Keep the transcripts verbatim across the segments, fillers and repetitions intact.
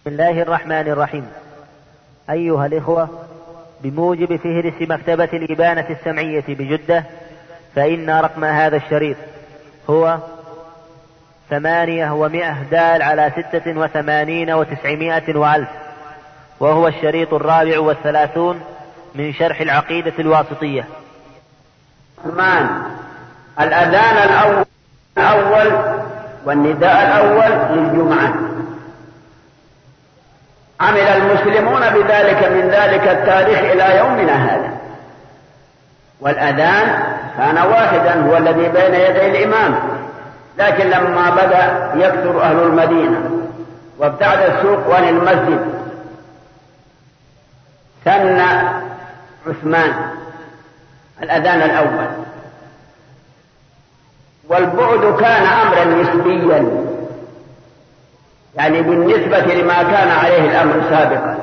بسم الله الرحمن الرحيم. أيها الإخوة، بموجب فهرس مكتبة الإبانة السمعية بجدة، فإن رقم هذا الشريط هو ثمانية ومائة دال على ستة وثمانين وتسعمائة وألف، وهو الشريط الرابع والثلاثون من شرح العقيدة الواسطية. ثمان الأذان الأول, الأول والنداء الأول للجمعة. عمل المسلمون بذلك من ذلك التاريخ إلى يومنا هذا، والأذان كان واحدا هو الذي بين يدي الإمام، لكن لما بدأ يكثر أهل المدينة وابتعد السوق عن المسجد سن عثمان الأذان الأول، والبعد كان أمرا نسبيا، يعني بالنسبة لما كان عليه الأمر سابقا.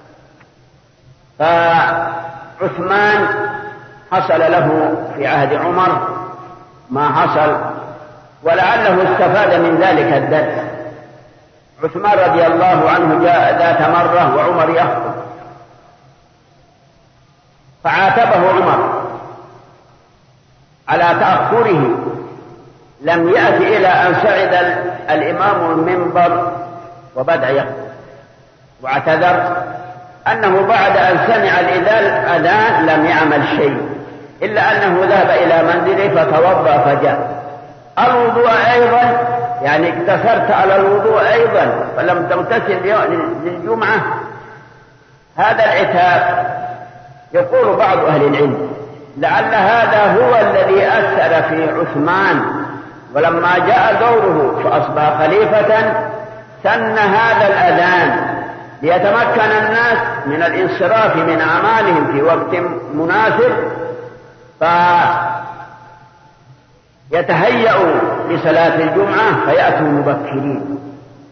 فعثمان حصل له في عهد عمر ما حصل، ولعله استفاد من ذلك الدرس. عثمان رضي الله عنه جاء ذات مرة وعمر يخطب، فعاتبه عمر على تأخره، لم يأتي إلى أن صعد الإمام المنبر وبدأ يخطب، واعتذر أنه بعد أن سمع الأذان لم يعمل شيء إلا أنه ذهب إلى منزله فتوضأ فجاء. الوضوء أيضا، يعني اقتصرت على الوضوء أيضا فلم تغتسل للجمعة، هذا العتاب. يقول بعض أهل العلم لعل هذا هو الذي أثر في عثمان، ولما جاء دوره فأصبح خليفة سن هذا الأذان ليتمكن الناس من الانصراف من أعمالهم في وقت مناسب، فيتهيأوا لصلاة الجمعة فيأتوا مبكرين.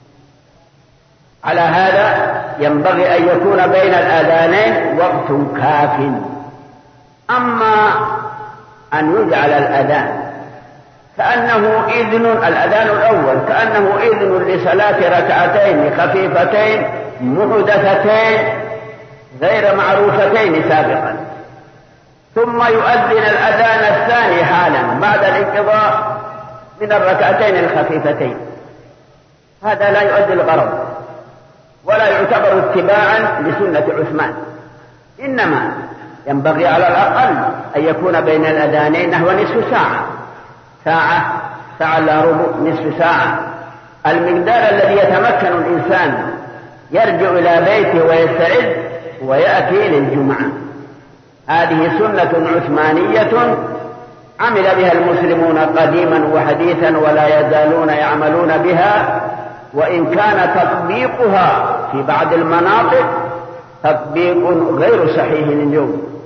على هذا ينبغي أن يكون بين الأذانين وقت كاف. أما أن يجعل الأذان كأنه إذن، الأذان الأول كأنه إذن لصلاة ركعتين خفيفتين محدثتين غير معروفتين سابقا، ثم يؤذن الأذان الثاني حالا بعد الانقضاء من الركعتين الخفيفتين، هذا لا يؤدي الغرض ولا يعتبر اتباعا لسنة عثمان. إنما ينبغي على الأقل أن يكون بين الأذانين نحو نصف ساعة، ساعة ساعة لا ربع، نصف ساعة، المقدار الذي يتمكن الإنسان يرجع إلى بيته ويستعد ويأتي للجمعة. هذه سنة عثمانية عمل بها المسلمون قديما وحديثا ولا يزالون يعملون بها، وإن كان تطبيقها في بعض المناطق تطبيق غير صحيح اليوم.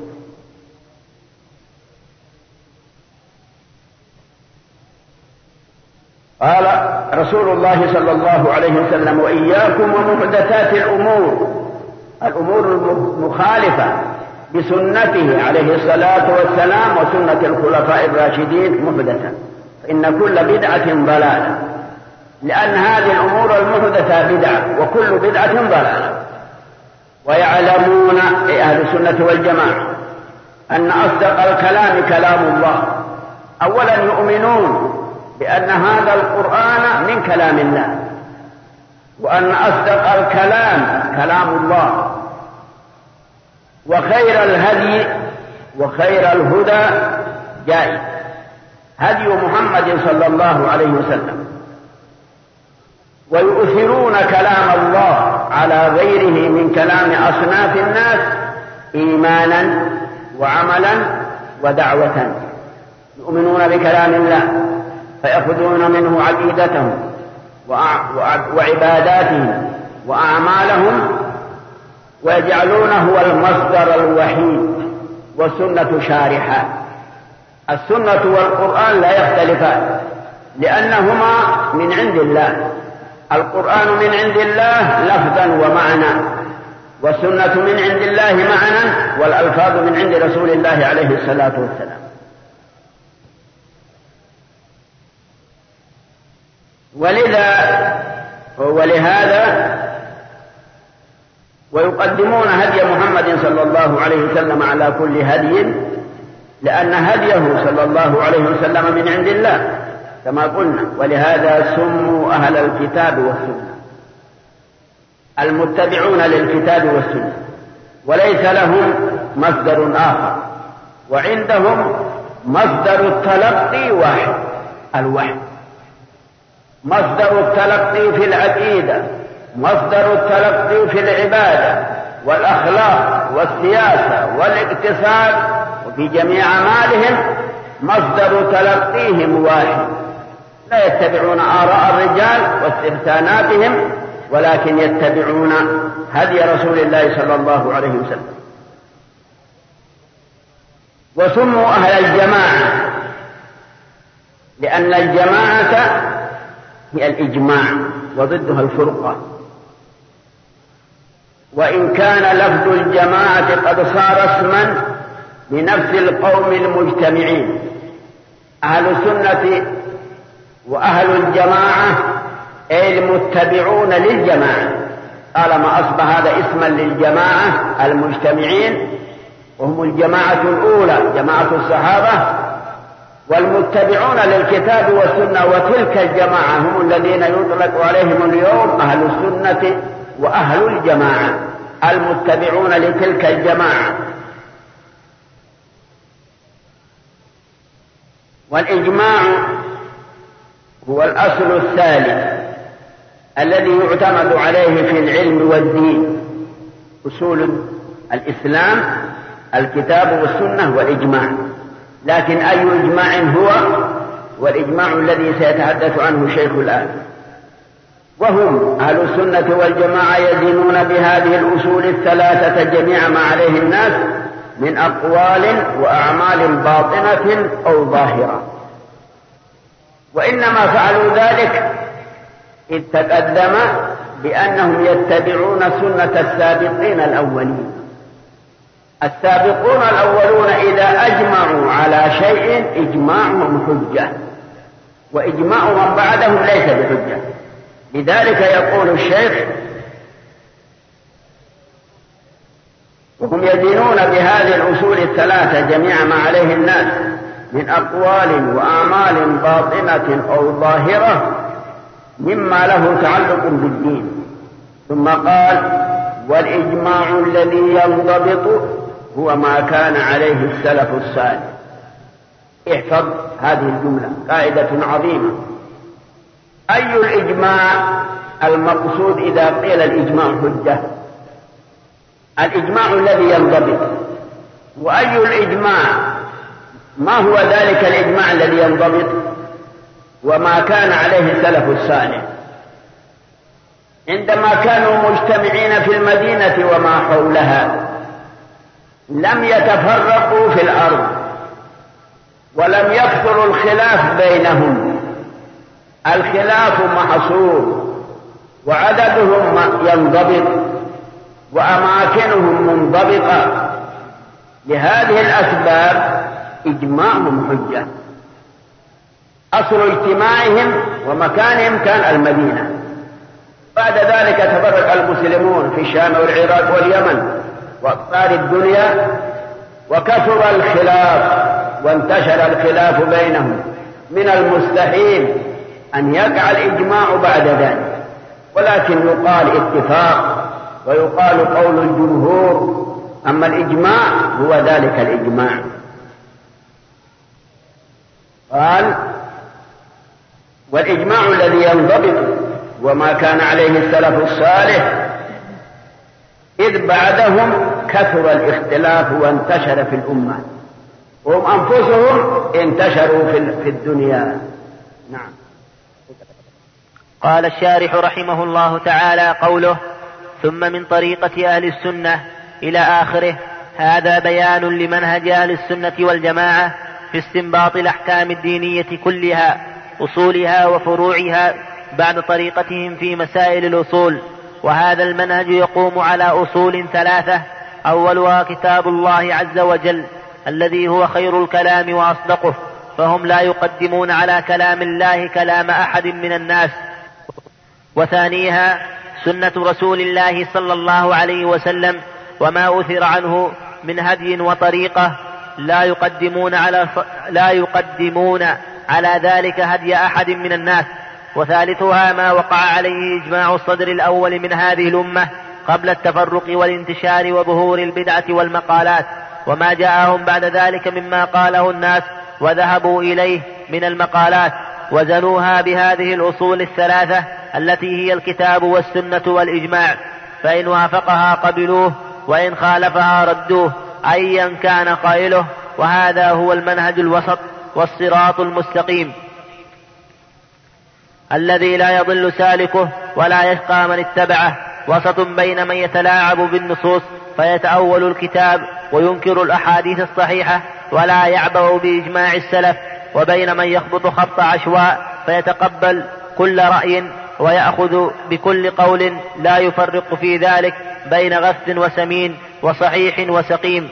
قال رسول الله صلى الله عليه وسلم: وإياكم ومحدثات الأمور، الأمور المخالفة بسنته عليه الصلاة والسلام وسنة الخلفاء الراشدين محدثة، فإن كل بدعة ضلالة، لأن هذه الأمور المحدثة بدعة وكل بدعة ضلالة. ويعلمون أهل السنة والجماعة أن أصدق الكلام كلام الله. أولا يؤمنون بأن هذا القرآن من كلام الله، وأن أصدق الكلام كلام الله، وخير الهدي وخير الهدى جائز هدي محمد صلى الله عليه وسلم. ويؤثرون كلام الله على غيره من كلام أصناف الناس إيمانا وعملا ودعوة. يؤمنون بكلام الله فيأخذون منه عقيدتهم وعباداتهم وأعمالهم، ويجعلونه هو المصدر الوحيد، والسنة شارحة. السنة والقرآن لا يختلفان لأنهما من عند الله. القرآن من عند الله لفظا ومعنى، والسنة من عند الله معنى، والألفاظ من عند رسول الله عليه الصلاة والسلام. ولذا ولهذا ويقدمون هدي محمد صلى الله عليه وسلم على كل هدي، لأن هديه صلى الله عليه وسلم من عند الله كما قلنا. ولهذا سموا أهل الكتاب والسنة، المتبعون للكتاب والسنة، وليس لهم مصدر آخر، وعندهم مصدر التلقي واحد، الوحي. مصدر التلقي في العقيدة، مصدر التلقي في العبادة والأخلاق والسياسة والاقتصاد وفي جميع أعمالهم مصدر تلقيهم واحد، لا يتبعون آراء الرجال واستحساناتهم، ولكن يتبعون هدي رسول الله صلى الله عليه وسلم. وسموا أهل الجماعة لأن الجماعة هي الإجماع وضدها الفرقة، وإن كان لفظ الجماعة قد صار اسما لنفس القوم المجتمعين. أهل السنة وأهل الجماعة أي المتبعون للجماعة، طالما أصبح هذا اسما للجماعة المجتمعين، وهم الجماعة الأولى جماعة الصحابة، والمتبعون للكتاب والسنة، وتلك الجماعة هم الذين يطلق عليهم اليوم أهل السنة وأهل الجماعة، المتبعون لتلك الجماعة. والإجماع هو الأصل الثالث الذي يعتمد عليه في العلم والدين، أصول الإسلام الكتاب والسنة والإجماع. لكن أي إجماع هو؟ والإجماع الذي سيتحدث عنه شيخ الآن. وهم أهل السنة والجماعة يدينون بهذه الأصول الثلاثة جميع ما عليه الناس من أقوال وأعمال باطنة أو ظاهرة. وإنما فعلوا ذلك إذ تقدم بأنهم يتبعون سنة السابقين الأولين. السابقون الأولون إذا أجمعوا على شيء إجماعهم حجة، وإجماع من بعدهم ليس بحجة. لذلك يقول الشيخ: وهم يدينون بهذه الأصول الثلاثة جميع ما عليه الناس من أقوال وأعمال باطنة أو ظاهرة مما له تعلق بالدين. ثم قال: والإجماع الذي ينضبط هو ما كان عليه السلف الصالح. احفظ هذه الجملة، قاعدة عظيمة. أي الإجماع المقصود إذا قيل الإجماع حجة؟ الإجماع الذي ينضبط. وأي الإجماع؟ ما هو ذلك الإجماع الذي ينضبط؟ وما كان عليه السلف الصالح. عندما كانوا مجتمعين في المدينة وما حولها لم يتفرقوا في الأرض، ولم يكثر الخلاف بينهم. الخلاف محصور، وعددهم ينضبط، وأماكنهم منضبطة. لهذه الأسباب إجماعهم حجة. أصل اجتماعهم ومكانهم كان المدينة. بعد ذلك تفرق المسلمون في الشام والعراق واليمن وأقطار الدنيا، وكثر الخلاف وانتشر الخلاف بينهم. من المستحيل أن يقع الإجماع بعد ذلك، ولكن يقال اتفاق ويقال قول الجمهور. أما الإجماع هو ذلك الإجماع. قال: والإجماع الذي ينضبط وما كان عليه السلف الصالح إذ بعدهم كثر الاختلاف وانتشر في الأمة، وهم أنفسهم انتشروا في الدنيا. نعم. قال الشارح رحمه الله تعالى: قوله: ثم من طريقة أهل السنة إلى آخره، هذا بيان لمنهج أهل السنة والجماعة في استنباط الأحكام الدينية كلها، أصولها وفروعها، بعد طريقتهم في مسائل الأصول. وهذا المنهج يقوم على أصول ثلاثة: أولها كتاب الله عز وجل الذي هو خير الكلام وأصدقه، فهم لا يقدمون على كلام الله كلام أحد من الناس. وثانيها سنة رسول الله صلى الله عليه وسلم وما أثر عنه من هدي وطريقة لا يقدمون على لا يقدمون على ذلك هدي أحد من الناس. وثالثها ما وقع عليه إجماع الصدر الأول من هذه الأمة قبل التفرق والانتشار وظهور البدعة والمقالات، وما جاءهم بعد ذلك مما قاله الناس وذهبوا إليه من المقالات، وزنوها بهذه الأصول الثلاثة التي هي الكتاب والسنة والإجماع، فإن وافقها قبلوه وإن خالفها ردوه أيا كان قائله، وهذا هو المنهج الوسط والصراط المستقيم الذي لا يضل سالكه ولا يشقى من اتبعه، وسط بين من يتلاعب بالنصوص فيتأول الكتاب وينكر الأحاديث الصحيحة ولا يعبأ بإجماع السلف، وبين من يخبط خبط عشواء فيتقبل كل رأي ويأخذ بكل قول لا يفرق في ذلك بين غث وسمين وصحيح وسقيم.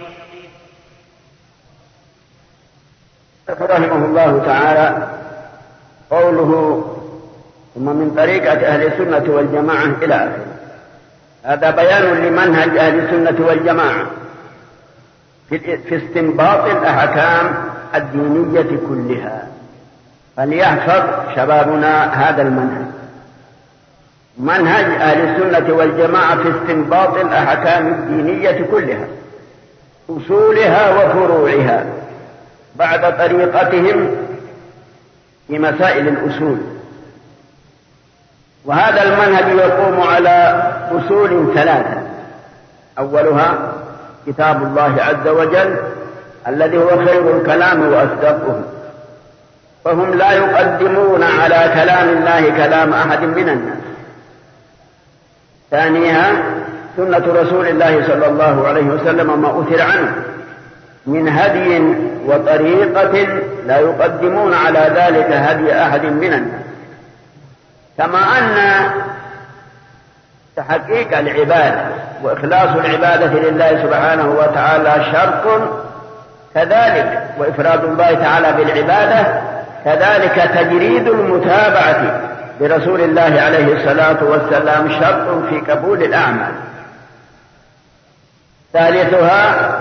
رحمه الله تعالى قوله ثم من طريقة أهل السنة والجماعة إلى آخره. هذا بيان لمنهج أهل السنة والجماعة في استنباط الأحكام الدينية كلها. فليحفظ شبابنا هذا المنهج، منهج أهل السنة والجماعة في استنباط الأحكام الدينية كلها، أصولها وفروعها، بعد طريقتهم في مسائل الأصول. وهذا المنهج يقوم على أصول ثلاثة: أولها كتاب الله عز وجل الذي هو خير الكلام وأصدقه، فهم لا يقدمون على كلام الله كلام أحد من الناس. ثانيها سنة رسول الله صلى الله عليه وسلم ما أثر عنه من هدي وطريقة لا يقدمون على ذلك هدي أحد من الناس. كما أن تحقيق العبادة وإخلاص العبادة لله سبحانه وتعالى شرط، كذلك وإفراد الله تعالى بالعبادة، كذلك تجريد المتابعة برسول الله عليه الصلاة والسلام شرط في قبول الأعمال. ثالثها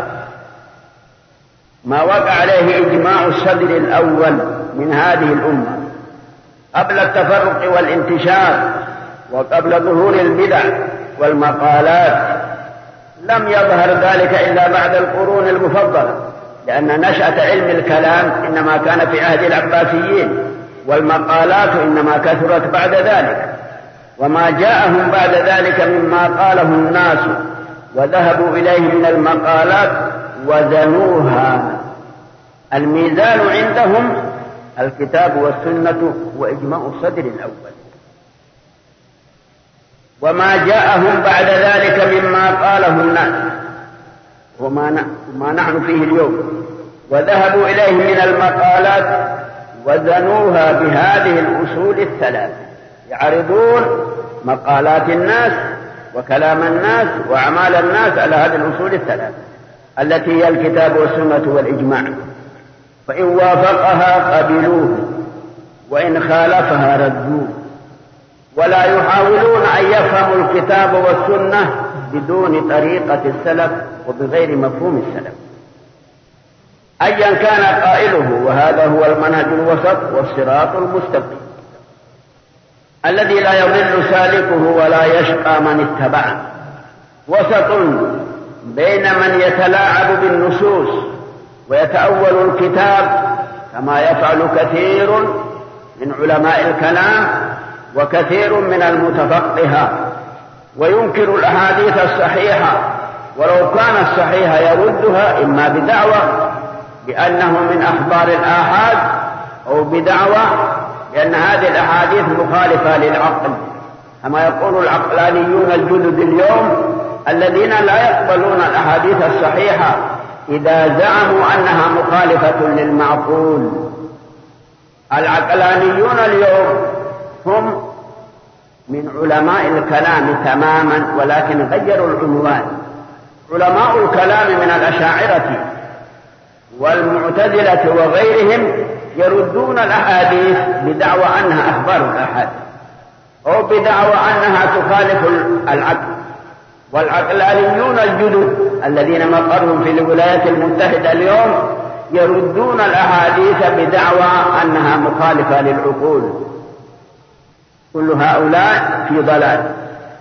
ما وقع عليه إجماع الصدر الأول من هذه الأمة قبل التفرق والانتشار وقبل ظهور البدع والمقالات. لم يظهر ذلك إلا بعد القرون المفضلة، لأن نشأة علم الكلام إنما كان في عهد العباسيين، والمقالات إنما كثرت بعد ذلك. وما جاءهم بعد ذلك مما قاله الناس وذهبوا إليه من المقالات وزنوها. الميزان عندهم الكتاب والسنة وإجماع الصدر الأول. وما جاءهم بعد ذلك مما قاله الناس وما نحن فيه اليوم وذهبوا إليه من المقالات وزنوها بهذه الأصول الثلاث، يعرضون مقالات الناس وكلام الناس وأعمال الناس على هذه الأصول الثلاث التي هي الكتاب والسنة والإجماع، فإن وافقها قبلوه وإن خالفها ردوه، ولا يحاولون أن يفهموا الكتاب والسنة بدون طريقة السلف وبغير مفهوم السلف أيا كان قائله. وهذا هو المنهج الوسط والصراط المستقيم الذي لا يضل سالكه ولا يشقى من اتبعه، وسط بين من يتلاعب بالنصوص ويتأول الكتاب كما يفعل كثير من علماء الكلام وكثير من المتفقهة، وينكر الأحاديث الصحيحة ولو كان الصحيح يردها إما بدعوى بأنه من أخبار الآحاد أو بدعوى لأن هذه الأحاديث مخالفة للعقل، كما يقول العقلانيون الجدد اليوم الذين لا يقبلون الأحاديث الصحيحة إذا زعموا أنها مخالفة للمعقول. العقلانيون اليوم هم من علماء الكلام تماما، ولكن غيروا العنوان. علماء الكلام من الأشاعرة والمعتزلة وغيرهم يردون الأحاديث بدعوى أنها أخبار الآحاد أو بدعوى أنها تخالف العقل. والعقلانيون الجدد الذين مقرهم في الولايات المتحدة اليوم يردون الأحاديث بدعوى أنها مخالفة للعقول. كل هؤلاء في ضلال،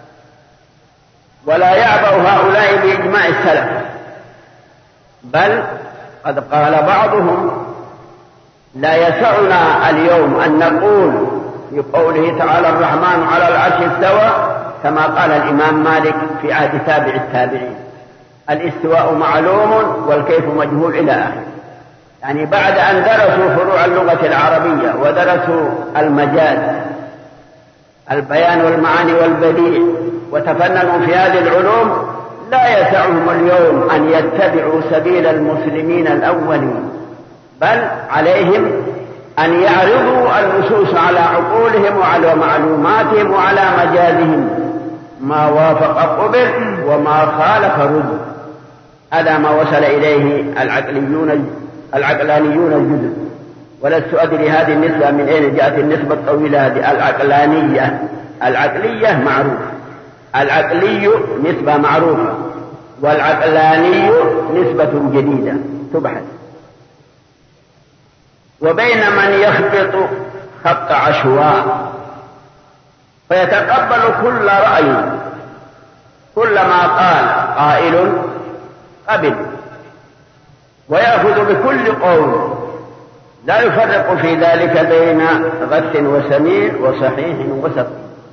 ولا يعبأ هؤلاء بإجماع السلف، بل قد قال بعضهم: لا يسعنا اليوم أن نقول في قوله تعالى الرحمن على العرش استوى كما قال الإمام مالك في عهد تابع التابعين: الاستواء معلوم والكيف مجهول إلى آخره. يعني بعد أن درسوا فروع اللغة العربية ودرسوا المجاز، البيان والمعاني والبديع، وتفننوا في هذه العلوم، لا يسعهم اليوم أن يتبعوا سبيل المسلمين الأولين، بل عليهم أن يعرضوا النصوص على عقولهم وعلى معلوماتهم وعلى مجازهم، ما وافق قبل وما خالف رد. هذا ما وصل إليه العقليون العقلانيون الجدد. ولست أدري هذه النسبة من أين جاءت النسبة الطويلة هذه. العقلانية العقلية معروف، العقلي نسبة معروفة، والعقلاني نسبة جديدة تبحث. وبين من يخبط خبط عشواء فيتقبل كل رأي، كلما قال قائل قبل، ويأخذ بكل قول، لا يفرق في ذلك بين غث وسمين وصحيح وسقيم.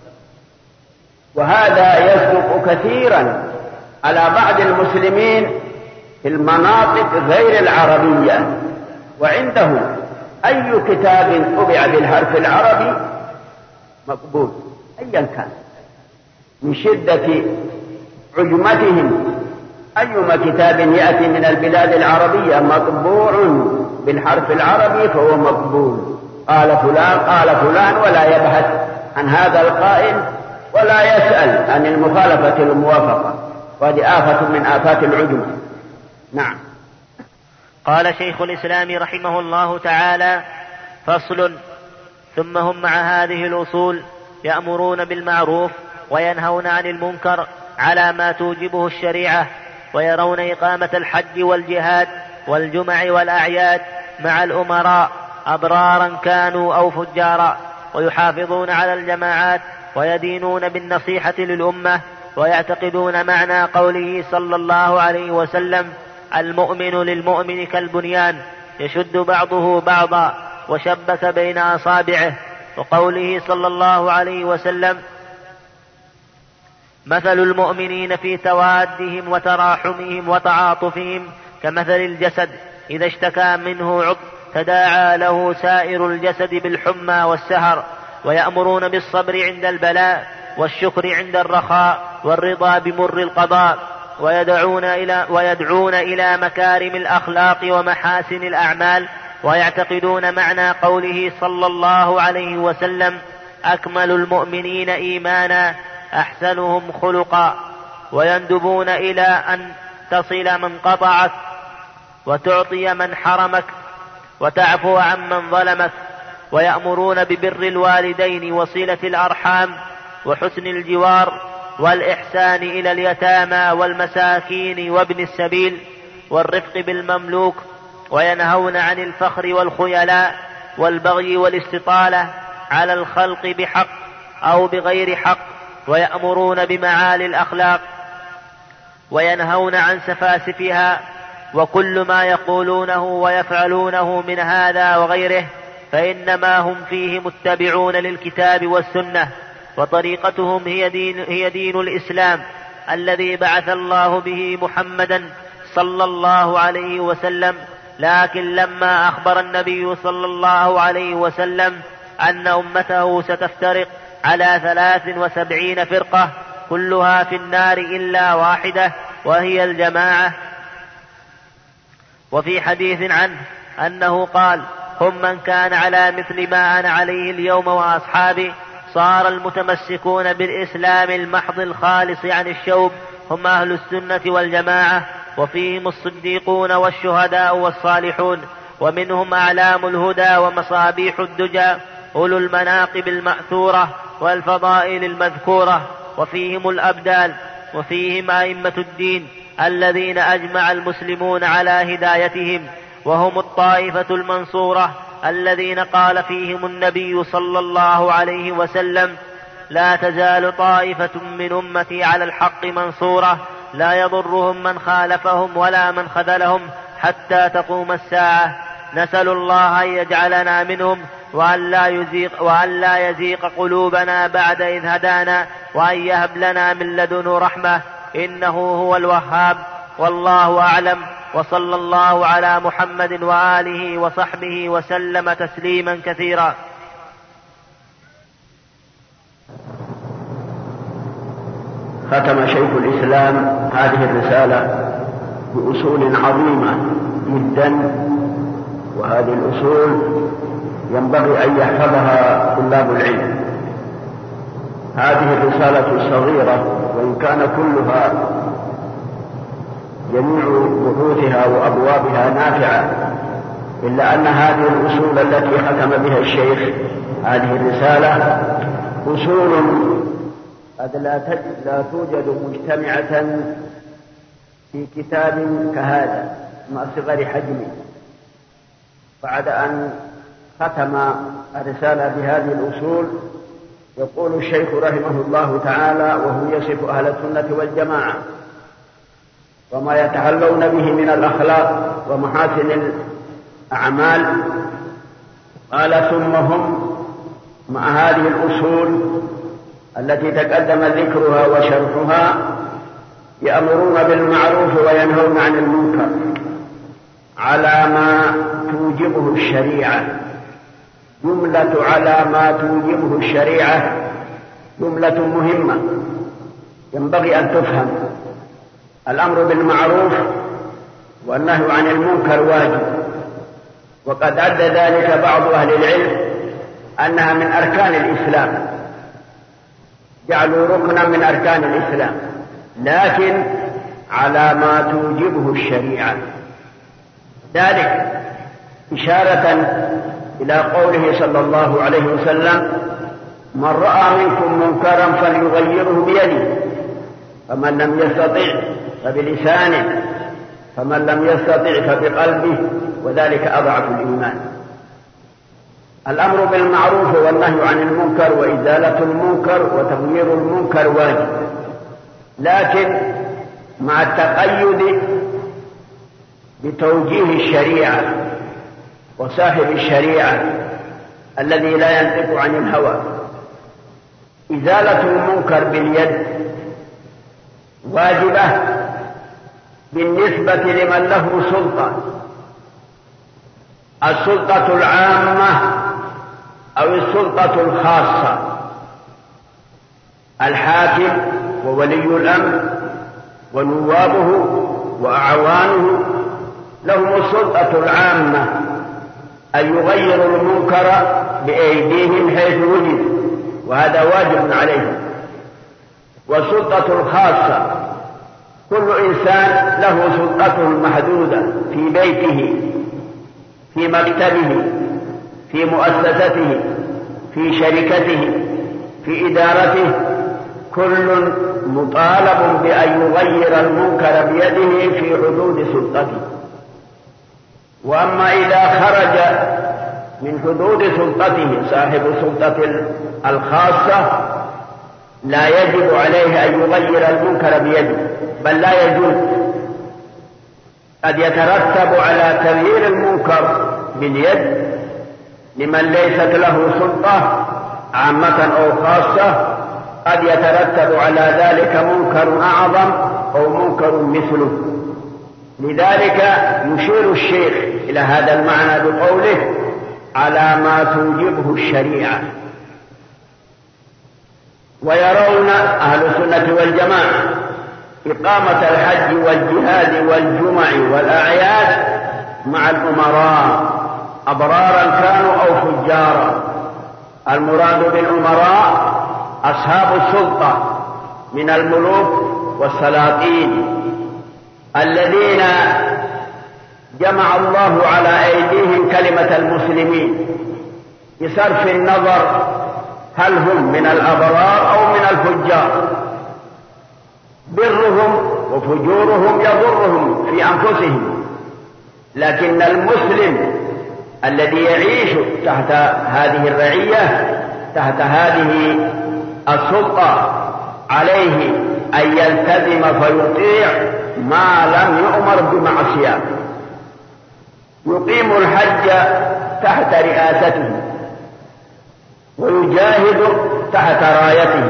وهذا يصدق كثيرا على بعض المسلمين في المناطق غير العربية، وعندهم أي كتاب طبع بالحرف العربي مقبول أيا كان، من شدة عجمتهم أيما كتاب يأتي من البلاد العربية مطبوع بالحرف العربي فهو مقبول. قال فلان قال فلان، ولا يبحث عن هذا القائل ولا يسأل عن المخالفة الموافقة، وهذه آفة من آفات العجمة. نعم. قال شيخ الإسلام رحمه الله تعالى: فصل. ثم هم مع هذه الأصول يأمرون بالمعروف وينهون عن المنكر على ما توجبه الشريعة، ويرون إقامة الحج والجهاد والجمع والأعياد مع الأمراء أبرارا كانوا أو فجارا، ويحافظون على الجماعات ويدينون بالنصيحة للأمة، ويعتقدون معنى قوله صلى الله عليه وسلم: المؤمن للمؤمن كالبنيان يشد بعضه بعضا وشبك بين أصابعه، وقوله صلى الله عليه وسلم: مثل المؤمنين في توادهم وتراحمهم وتعاطفهم كمثل الجسد إذا اشتكى منه عضو تداعى له سائر الجسد بالحمى والسهر. ويأمرون بالصبر عند البلاء والشكر عند الرخاء والرضا بمر القضاء، ويدعون إلى, ويدعون إلى مكارم الأخلاق ومحاسن الأعمال، ويعتقدون معنى قوله صلى الله عليه وسلم: أكمل المؤمنين إيمانا أحسنهم خلقا. ويندبون إلى أن تصل من قطعك وتعطي من حرمك وتعفو عن من ظلمك. ويأمرون ببر الوالدين وصلة الأرحام وحسن الجوار والإحسان إلى اليتامى والمساكين وابن السبيل والرفق بالمملوك. وينهون عن الفخر والخيلاء والبغي والاستطالة على الخلق بحق أو بغير حق. ويأمرون بمعالي الأخلاق وينهون عن سفاسفها. وكل ما يقولونه ويفعلونه من هذا وغيره فإنما هم فيه متبعون للكتاب والسنة، وطريقتهم هي دين, هي دين الإسلام الذي بعث الله به محمدا صلى الله عليه وسلم. لكن لما أخبر النبي صلى الله عليه وسلم أن أمته ستفترق على ثلاث وسبعين فرقة كلها في النار إلا واحدة وهي الجماعة. وفي حديث عنه أنه قال: هم من كان على مثل ما أنا عليه اليوم وأصحابي. صار المتمسكون بالإسلام المحض الخالص عن الشوب هم أهل السنة والجماعة، وفيهم الصديقون والشهداء والصالحون، ومنهم أعلام الهدى ومصابيح الدجى أولو المناقب المأثورة والفضائل المذكورة، وفيهم الأبدال، وفيهم أئمة الدين الذين أجمع المسلمون على هدايتهم، وهم الطائفة المنصورة الذين قال فيهم النبي صلى الله عليه وسلم: لا تزال طائفة من أمتي على الحق منصورة لا يضرهم من خالفهم ولا من خذلهم حتى تقوم الساعة. نسأل الله أن يجعلنا منهم، وأن لا يزيغ, وأن لا يزيغ قلوبنا بعد إذ هدانا، وأن يهب لنا من لدنه رحمة إنه هو الوهاب. والله أعلم، وصلى الله على محمد وآله وصحبه وسلم تسليما كثيرا. ختم شيخ الإسلام هذه الرسالة بأصول عظيمة جدا، وهذه الأصول ينبغي أن يحفظها طلاب العلم. هذه الرسالة الصغيرة وإن كان كلها جميع بحوثها وأبوابها نافعة، إلا أن هذه الأصول التي ختم بها الشيخ هذه الرسالة أصول قد لا توجد مجتمعة في كتاب كهذا مع صغر حجمه. بعد أن ختم الرسالة بهذه الأصول يقول الشيخ رحمه الله تعالى وهو يصف أهل السنة والجماعة وما يتحلون به من الأخلاق ومحاسن الأعمال، قال: ثم هم مع هذه الأصول التي تقدم ذكرها وشرحها يأمرون بالمعروف وينهون عن المنكر على ما توجبه الشريعة. جملة على ما توجبه الشريعة جملة مهمة ينبغي أن تفهم. الأمر بالمعروف والنهي عن المنكر واجب، وقد عد ذلك بعض أهل العلم أنها من أركان الإسلام، جعلوا ركنا من أركان الإسلام، لكن على ما توجبه الشريعة. ذلك إشارة إلى قوله صلى الله عليه وسلم: من رأى منكم منكرا فليغيره بيده، فمن لم يستطع فبلسانه، فمن لم يستطع فبقلبه، وذلك أضعف الإيمان. الأمر بالمعروف والنهي عن المنكر وإزالة المنكر وتغيير المنكر واجب، لكن مع التقيد بتوجيه الشريعة وصاحب الشريعة الذي لا ينطق عن الهوى. إزالة المنكر باليد واجبة بالنسبة لمن له سلطة، السلطة العامة أو السلطة الخاصة. الحاكم وولي الأمر ونوابه وأعوانه لهم السلطة العامة أن يغيروا المنكر بأيديهم حيث وجد، وهذا واجب عليهم. والسلطة الخاصة كل إنسان له سلطته المحدودة في بيته، في مكتبه، في مؤسسته، في شركته، في إدارته، كل مطالب بأن يغير المنكر بيده في حدود سلطته. وأما إذا خرج من حدود سلطته صاحب السلطة الخاصة لا يجب عليه أن يغير المنكر بيده، بل لا يجوز. قد يترتب على تغيير المنكر باليد لمن ليست له سلطة عامة أو خاصة، قد يترتب على ذلك منكر أعظم أو منكر مثله. لذلك يشير الشيخ إلى هذا المعنى بقوله: على ما توجبه الشريعة. ويرون أهل السنة والجماعة إقامة الحج والجهاد والجمع والأعياد مع الأمراء أبرارا كانوا أو فجارا. المراد بالأمراء أصحاب السلطة من الملوك والسلاطين الذين جمع الله على أيديهم كلمة المسلمين بصرف النظر هل هم من الأبرار أو من الفجار؟ برهم وفجورهم يضرهم في أنفسهم، لكن المسلم الذي يعيش تحت هذه الرعية، تحت هذه السلطة، عليه أن يلتزم فيطيع ما لم يؤمر بمعصية. يقيم الحج تحت رئاسته ويجاهد تحت رايته،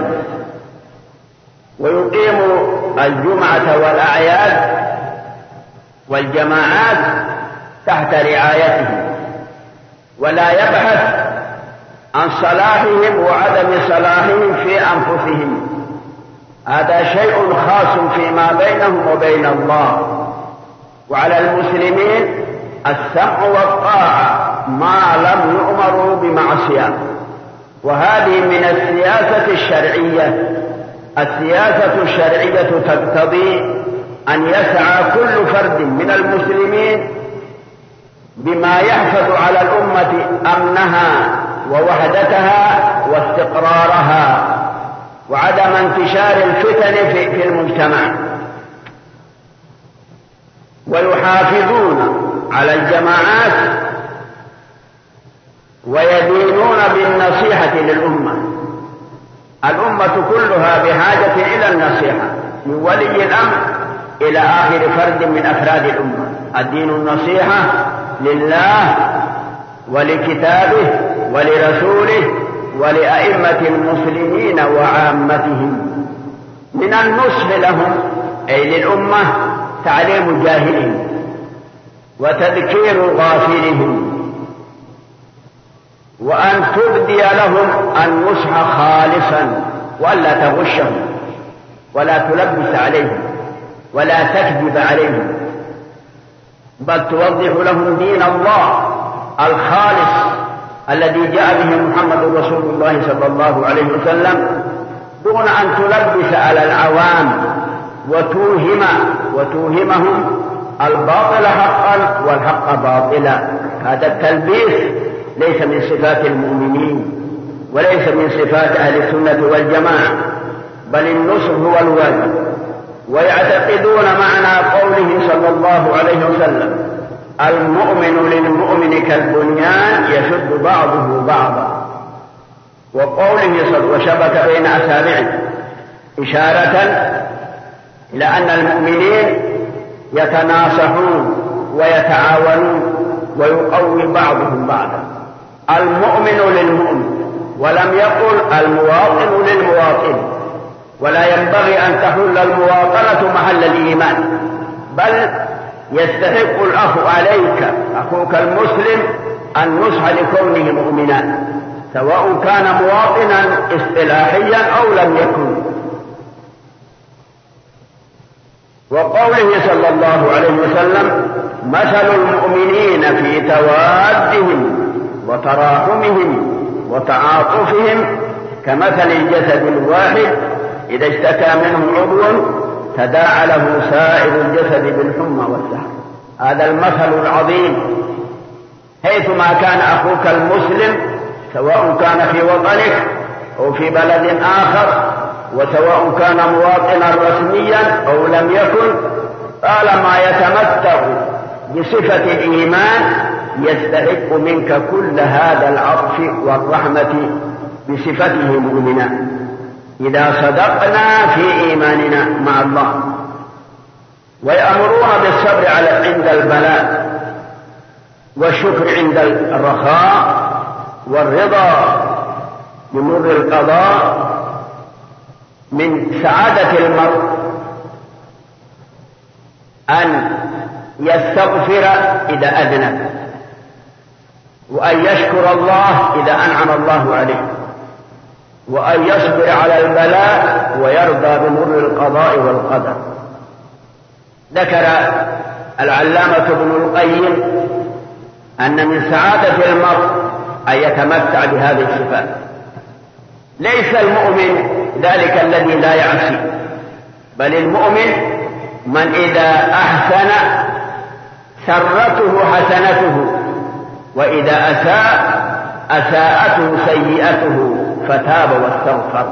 ويقيم الجمعة والأعياد والجماعات تحت رعايته، ولا يبحث عن صلاحهم وعدم صلاحهم في أنفسهم. هذا شيء خاص فيما بينهم وبين الله. وعلى المسلمين السمع والطاعة ما لم يؤمروا بمعصية، وهذه من السياسة الشرعية. السياسة الشرعية تقتضي أن يسعى كل فرد من المسلمين بما يحفظ على الأمة أمنها ووحدتها واستقرارها وعدم انتشار الفتن في المجتمع، ويحافظون على الجماعات ويدينون بالنصيحة للأمة. الأمة كلها بحاجة إلى النصيحة من ولي الأمر إلى آخر فرد من أفراد الأمة. الدين النصيحة لله ولكتابه ولرسوله ولأئمة المسلمين وعامتهم. من النصح لهم أي للأمة تعليم جاهلهم وتذكير غافلهم، وأن تبدي لهم النصح خالصا ولا تغشهم ولا تلبس عليهم ولا تكذب عليهم، بل توضح لهم دين الله الخالص الذي جاء به محمد رسول الله صلى الله عليه وسلم، دون أن تلبس على العوام وتوهم وتوهمهم الباطل حقا والحق باطلا. هذا التلبيس ليس من صفات المؤمنين وليس من صفات أهل السنة والجماعة، بل النصح هو الواجب. ويعتقدون معنى قوله صلى الله عليه وسلم: المؤمن للمؤمن كالبنيان يشد بعضه بعضا، وقوله صلى وشبك بين أسابعه، إشارة إلى أن المؤمنين يتناصحون ويتعاونون ويقوي بعضهم بعضا. المؤمن للمؤمن، ولم يقل المواطن للمواطن، ولا ينبغي أن تحل المواطنة محل الإيمان، بل يستحق الأخ عليك أخوك المسلم النصح لكونه مؤمنا، سواء كان مواطنا اصطلاحيا أو لم يكن. وقوله صلى الله عليه وسلم: مثل المؤمنين في توادهم وتراحمهم وتعاطفهم كمثل الجسد الواحد إذا اشتكى منه عضو تداعى له سائر الجسد بالحمى والسهر. هذا المثل العظيم، حيثما كان أخوك المسلم، سواء كان في وطنك أو في بلد آخر، وسواء كان مواطنا رسميا أو لم يكن، طالما يتمتع بصفة الإيمان يستحق منك كل هذا العطف والرحمة بصفته مؤمنا، إذا صدقنا في إيماننا مع الله. ويأمرون بالصبر على عند البلاء، والشكر عند الرخاء، والرضا بمر القضاء. من سعادة المرء أن يستغفر إذا أذنب، وأن يشكر الله إذا أنعم الله عليه، وأن يصبر على البلاء ويرضى بمر القضاء والقدر. ذكر العلامة ابن القيم أن من سعادة المرء أن يتمتع بهذه الصفات. ليس المؤمن ذلك الذي لا يعصي، بل المؤمن من إذا أحسن سرته حسنته، وإذا أساء أساءته سيئته. فتاب واستغفر.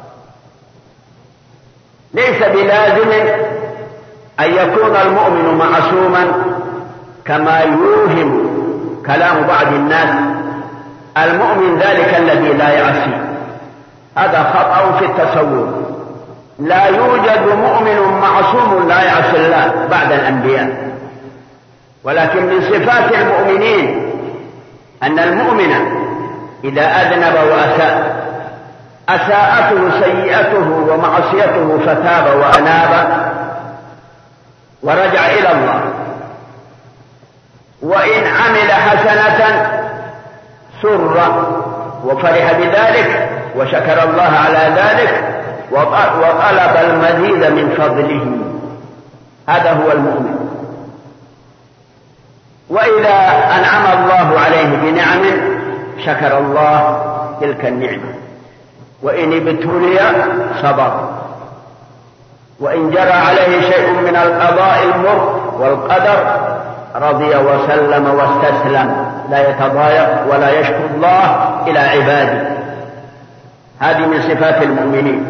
ليس بلازم أن يكون المؤمن معصوما كما يوهم كلام بعض الناس. المؤمن ذلك الذي لا يعصي، هذا خطأ في التصور. لا يوجد مؤمن معصوم لا يعصي الله بعد الأنبياء، ولكن من صفات المؤمنين أن المؤمن إذا أذنب وأساء أساءته سيئته ومعصيته فتاب وأناب ورجع إلى الله، وإن عمل حسنة سر وفرح بذلك وشكر الله على ذلك وطلب المزيد من فضله. هذا هو المؤمن. وإذا أنعم الله عليه بنعم شكر الله تلك النعمة، وإن ابتلي صبر، وإن جرى عليه شيء من القضاء المر والقدر رضي وسلم واستسلم، لا يتضايق ولا يشكو الله إلى عباده. هذه من صفات المؤمنين.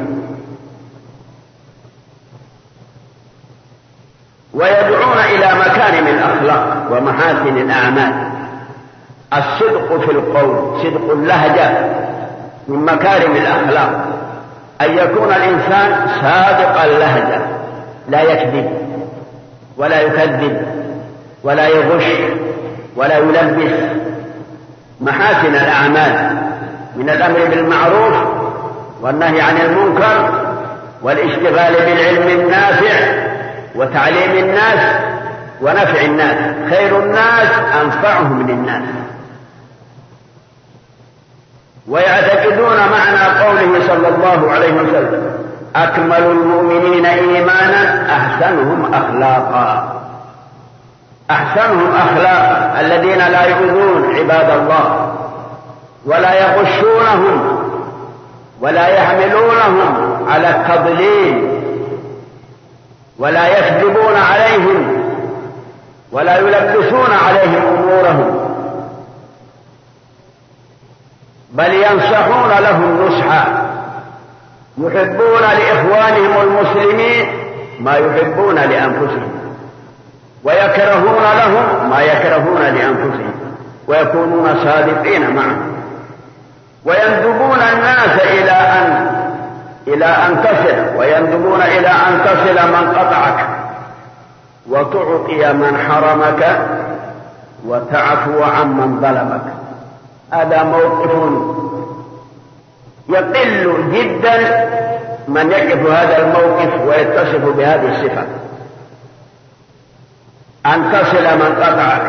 ويدعون إلى مكارم الأخلاق ومحاسن الأعمال. الصدق في القول، صدق اللهجة من مكارم الأخلاق، أن يكون الإنسان صادق اللهجة، لا يكذب ولا يكذب ولا يغش ولا يلبس. محاسن الأعمال من الأمر بالمعروف والنهي عن المنكر والاشتغال بالعلم النافع وتعليم الناس ونفع الناس. خير الناس أنفعهم للناس. ويعتقدون معنى قوله صلى الله عليه وسلم: أكمل المؤمنين إيمانا أحسنهم أخلاقا. أحسنهم أخلاقا الذين لا يؤذون عباد الله ولا يغشونهم ولا يحملونهم على التضليل ولا يكذبون عليهم ولا يلبسون عليهم أمورهم، بل ينصحون لهم نصحا، يحبون لإخوانهم المسلمين ما يحبون لأنفسهم، ويكرهون لهم ما يكرهون لأنفسهم، ويكونون صادقين معهم، ويندبون الناس إلى أن إلى أن تصل ويندبون إلى أن تصل من قطعك، وتعطي من حرمك، وتعفو عمن ظلمك. هذا موقف يقل جدا من يقف هذا الموقف ويتصف بهذه الصفة، أن تصل من قطعك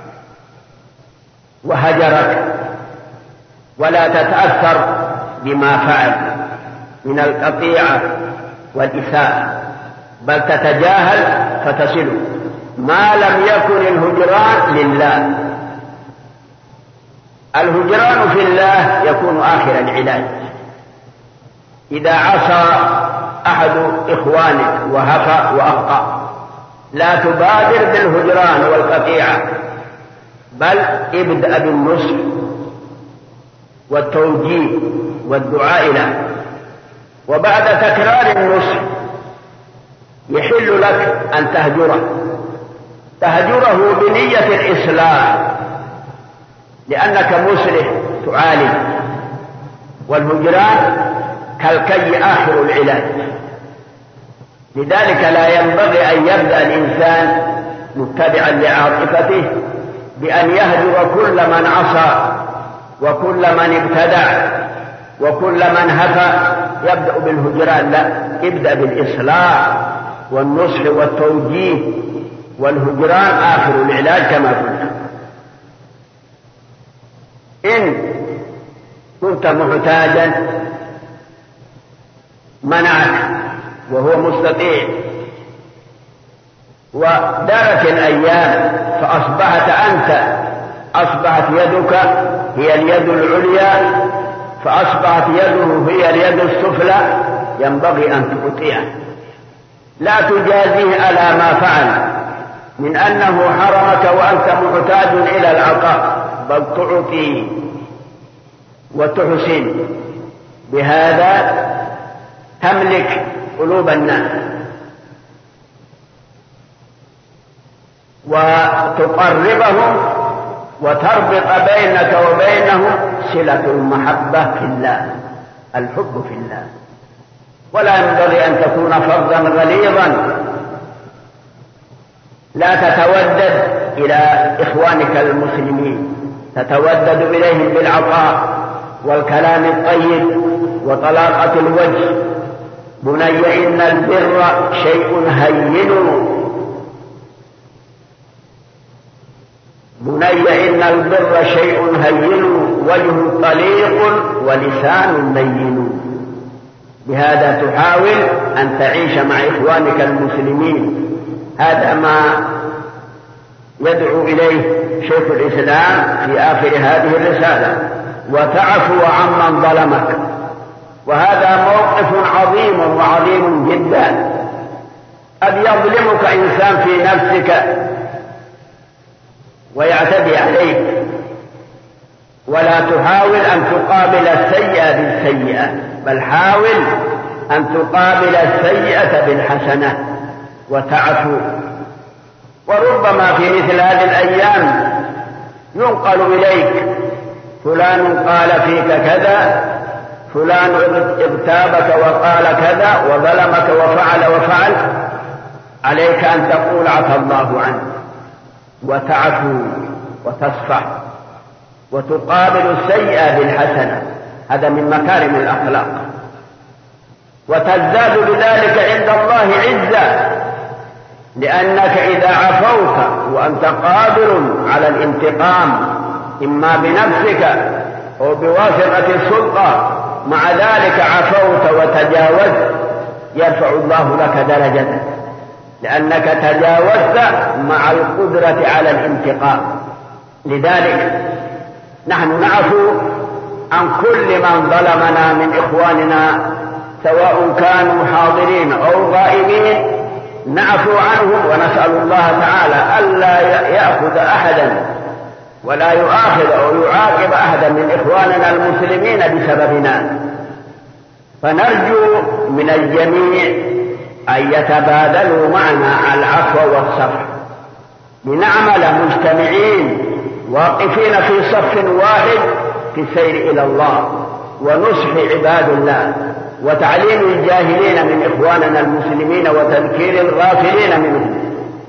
وهجرك ولا تتأثر بما فعل من القطيعة والإساءة، بل تتجاهل فتصل، ما لم يكن الهجران لله. الهجران في الله يكون آخر العلاج. إذا عصى أحد إخوانك وهفى وأخطأ لا تبادر بالهجران والقطيعة، بل ابدأ بالنصح والتوجيه والدعاء له، وبعد تكرار النصح يحل لك أن تهجره تهجره بنية الإصلاح، لأنك مصلح تعالج. والهجران كالكي آخر العلاج. لذلك لا ينبغي أن يبدأ الإنسان متبعا لعاطفته بأن يهجر كل من عصى وكل من ابتدع وكل من هفى، يبدأ بالهجران. لا، ابدأ بالإصلاح والنصح والتوجيه، والهجران آخر العلاج كما قلنا. إن كنت محتاجا منعك وهو مستطيع، ودارت الأيام فأصبحت أنت أصبحت يدك هي اليد العليا، فأصبحت يده هي اليد السفلى، ينبغي أن تطيعه. لا تجازيه على ما فعل من أنه حرمك وأنت محتاج إلى العطاء، بل تعطي وتحسن بهذا تملك قلوب الناس وتقربهم وتربط بينك وبينهم صلة المحبة في الله، الحب في الله. ولا ينبغي أن تكون فظا غليظا لا تتودد إلى إخوانك المسلمين، تتودد إليهم بالعطاء والكلام الطيب وطلاقة الوجه. بني إن البر شيء هين بني إن البر شيء هين وجه طليق ولسان لين. بهذا تحاول أن تعيش مع إخوانك المسلمين. هذا ما يدعو إليه شيخ الإسلام في آخر هذه الرسالة، وتعفو عمن ظلمك. وهذا موقف عظيم وعظيم جدا. قد يظلمك إنسان في نفسك ويعتدي عليك، ولا تحاول أن تقابل السيئة بالسيئة، بل حاول أن تقابل السيئة بالحسنة وتعفو. وربما في مثل هذه الأيام ينقل إليك فلان قال فيك كذا، فلان اغتابك وقال كذا وظلمك وفعل وفعل. عليك أن تقول عفى الله عنك وتعفو وتصفح وتقابل السيئة بالحسنة. هذا من مكارم الأخلاق، وتزداد بذلك عند الله عزة، لأنك إذا عفوت وأنت قادر على الانتقام إما بنفسك أو بواسطة السلطة، مع ذلك عفوت وتجاوزت، يرفع الله لك درجتك، لأنك تجاوزت مع القدرة على الانتقام. لذلك نحن نعفو عن كل من ظلمنا من إخواننا، سواء كانوا حاضرين أو غائبين، نعفو عنهم ونسأل الله تعالى ألا يأخذ أحدا ولا يؤاخذ أو يعاقب أحدا من إخواننا المسلمين بسببنا. فنرجو من الجميع أن يتبادلوا معنا العفو والصفح، لنعمل مجتمعين واقفين في صف واحد في السير إلى الله ونصح عباد الله وتعليم الجاهلين من إخواننا المسلمين وتذكير الغافلين منهم.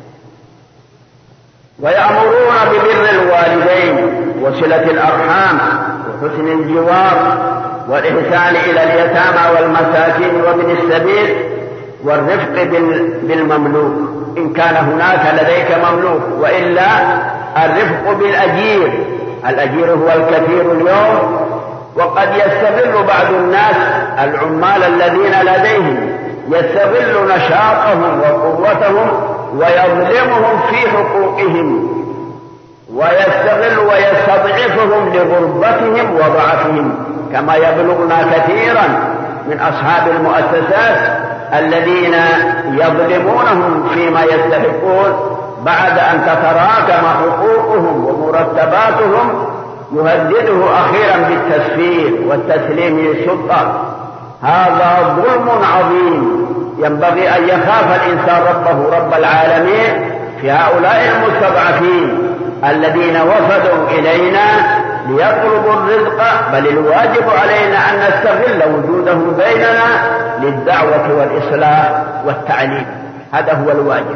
ويأمرون ببر الوالدين وصلة الأرحام وحسن الجوار والإحسان إلى اليتامى والمساكين وابن السبيل والرفق بالمملوك إن كان هناك لديك مملوك، وإلا الرفق بالأجير. الأجير هو الكثير اليوم، وقد يستغل بعض الناس العمال الذين لديهم، يستغل نشاطهم وقوتهم ويظلمهم في حقوقهم، ويستغل ويستضعفهم لغربتهم وضعفهم، كما يبلغنا كثيرا من أصحاب المؤسسات الذين يظلمونهم فيما يستحقون بعد أن تتراكم حقوقهم ومرتباتهم، يهدده أخيرا بالتسفير والتسليم للسلطة. هذا ظلم عظيم، ينبغي أن يخاف الإنسان ربه رب العالمين في هؤلاء المستضعفين الذين وفدوا إلينا ليطلبوا الرزق، بل الواجب علينا أن نستغل وجودهم بيننا للدعوة والإصلاح والتعليم. هذا هو الواجب.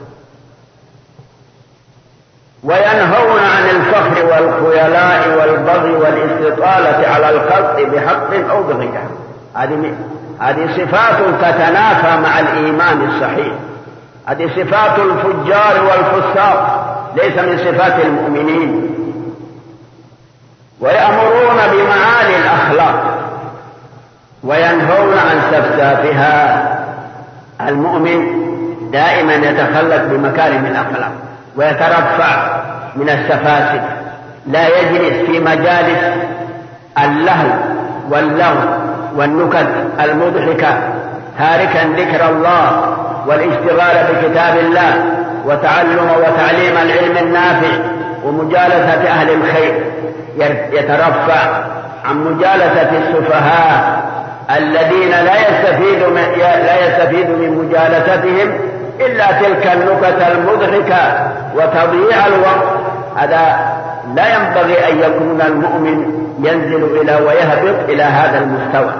وينهون عن الفخر والخيلاء والبغي والاستطالة على الخلق بحق أو بغير حق. هذه هذه صفات تتنافى مع الإيمان الصحيح. هذه صفات الفجار والفساق، ليس من صفات المؤمنين. ويأمرون بمعالي الأخلاق وينهون عن سفسافها. المؤمن دائما يتخلق بمكارم الأخلاق ويترفع من السفاسف، لا يجلس في مجالس اللهو واللغو والنكت المضحكة، تاركا ذكر الله والاشتغال بكتاب الله وتعلم وتعليم العلم النافع ومجالسة أهل الخير. يترفع عن مجالسة السفهاء الذين لا يستفيد من, لا يستفيد من مجالستهم إلا تلك النكت المضحكة وتضييع الوقت. هذا لا ينبغي أن يكون المؤمن ينزل إلى ويهبط إلى هذا المستوى.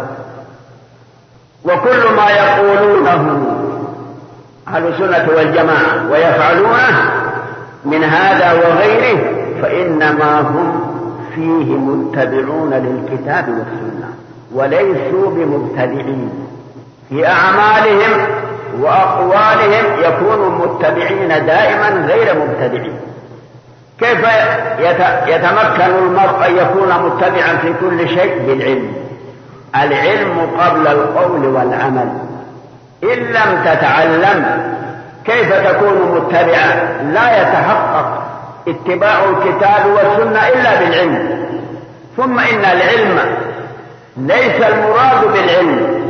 وكل ما يقولونه أهل السنة والجماعة ويفعلونه من هذا وغيره فإنما هم فيه متبعون للكتاب والسنة وليسوا بمبتدعين في أعمالهم وأقوالهم، يكونوا متبعين دائما غير مبتدعين. كيف يتمكن المرء أن يكون متبعا في كل شيء؟ بالعلم. العلم قبل القول والعمل. إن لم تتعلم كيف تكون متبعا؟ لا يتحقق اتباع الكتاب والسنة إلا بالعلم. ثم إن العلم ليس المراد بالعلم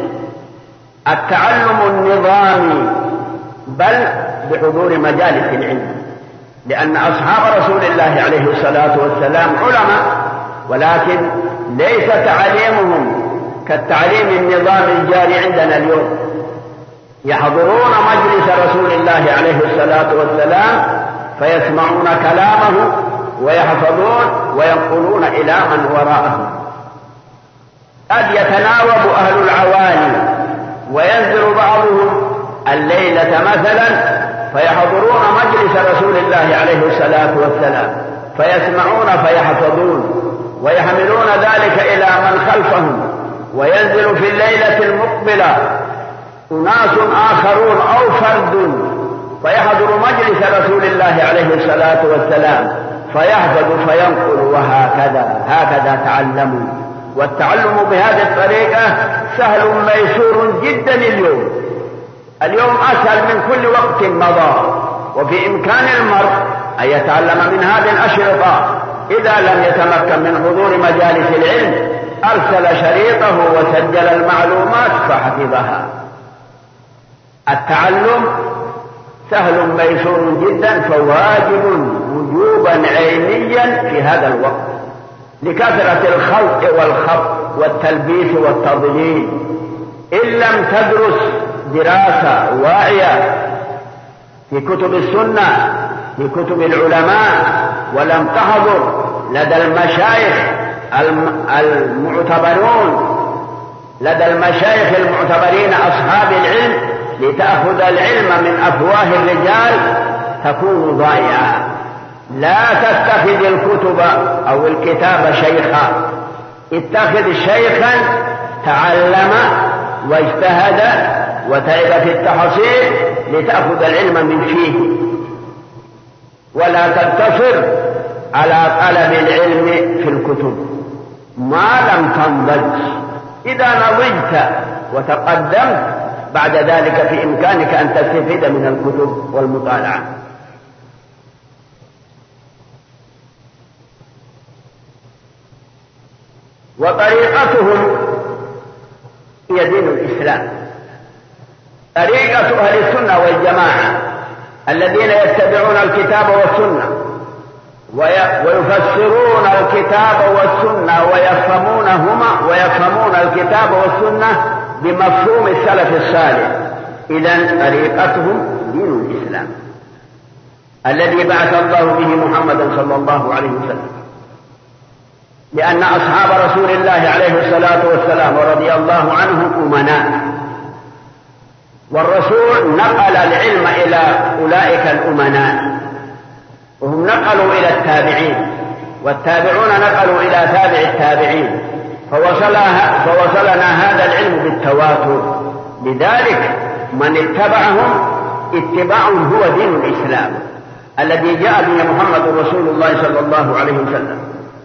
التعلم النظامي، بل بحضور مجالس العلم، لأن أصحاب رسول الله عليه الصلاة والسلام علماء، ولكن ليس تعليمهم كالتعليم النظامي الجاري عندنا اليوم. يحضرون مجلس رسول الله عليه الصلاة والسلام فيسمعون كلامه ويحفظون وينقلون إلى من وراءهم. قد يتناوب أهل العوالي وينزل بعضهم الليلة مثلا فيحضرون مجلس رسول الله عليه الصلاة والسلام فيسمعون فيحفظون ويحملون ذلك إلى من خلفهم، وينزل في الليلة المقبلة أناس آخرون أو فرد فيحضر مجلس رسول الله عليه الصلاة والسلام فيحفظ فينقل، وهكذا هكذا تعلموا. والتعلم بهذه الطريقة سهل ميسور جدا اليوم. اليوم أسهل من كل وقت مضى، وفي إمكان المرء أن يتعلم من هذه الأشرطة. إذا لم يتمكن من حضور مجالس العلم أرسل شريطه وسجل المعلومات فحفظها. التعلم سهل ميسور جدا، فواجب وجوبا عينيا في هذا الوقت لكثرة الخلط والخط والتلبيس والتضليل. إن لم تدرس دراسة واعية في كتب السنة في كتب العلماء ولم تحضر لدى المشايخ المعتبرون لدى المشايخ المعتبرين أصحاب العلم لتأخذ العلم من أفواه الرجال تكون ضائعة. لا تتخذ الكتب أو الكتاب شيخا، اتخذ شيخا تعلم واجتهد وتعب في التحصيل لتأخذ العلم من فيه، ولا تقتصر على طلب العلم في الكتب ما لم تنضج. إذا نضجت وتقدمت بعد ذلك في إمكانك أن تستفيد من الكتب والمطالعة. وطريقتهم هي دين الإسلام. طريقة أهل السنة والجماعة الذين يتبعون الكتاب والسنة ويفسرون الكتاب والسنة ويفهمونهما ويفهمون الكتاب والسنة بمفهوم السلف الصالح. إذن طريقتهم دين الإسلام الذي بعث الله به محمدا صلى الله عليه وسلم، لأن أصحاب رسول الله عليه الصلاة والسلام ورضي الله عنهم أمناء، والرسول نقل العلم إلى أولئك الأمناء، وهم نقلوا إلى التابعين، والتابعون نقلوا إلى تابع التابعين، فوصلها فوصلنا هذا العلم بالتواتر. لذلك من اتبعهم اتباع هو دين الإسلام الذي جاء به محمد رسول الله صلى الله عليه وسلم.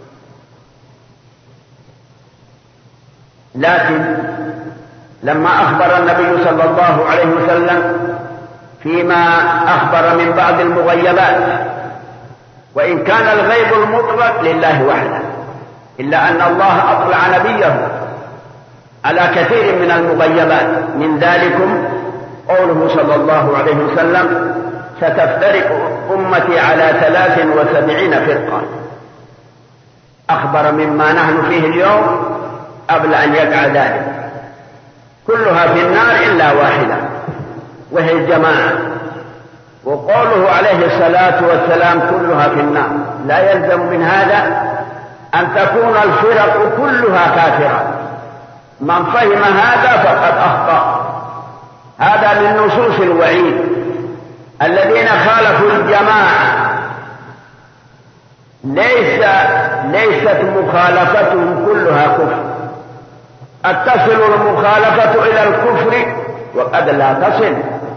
لكن لما أخبر النبي صلى الله عليه وسلم فيما أخبر من بعض المغيبات، وإن كان الغيب المطلق لله وحده، إلا أن الله أطلع نبيه على كثير من المغيبات، من ذلكم قوله صلى الله عليه وسلم: ستفترق أمتي على ثلاث وسبعين فرقة، أخبر مما نحن فيه اليوم قبل أن يقع ذلك. كلها في النار إلا واحدة وهي الجماعة. وقوله عليه الصلاة والسلام كلها في النار لا يلزم من هذا أن تكون الفرق كلها كافرة. من فهم هذا فقد أخطأ. هذا من نصوص الوعيد. الذين خالفوا الجماعة ليس ليست مخالفتهم كلها كفر. قد تصل المخالفة إلى الكفر وقد لا تصل.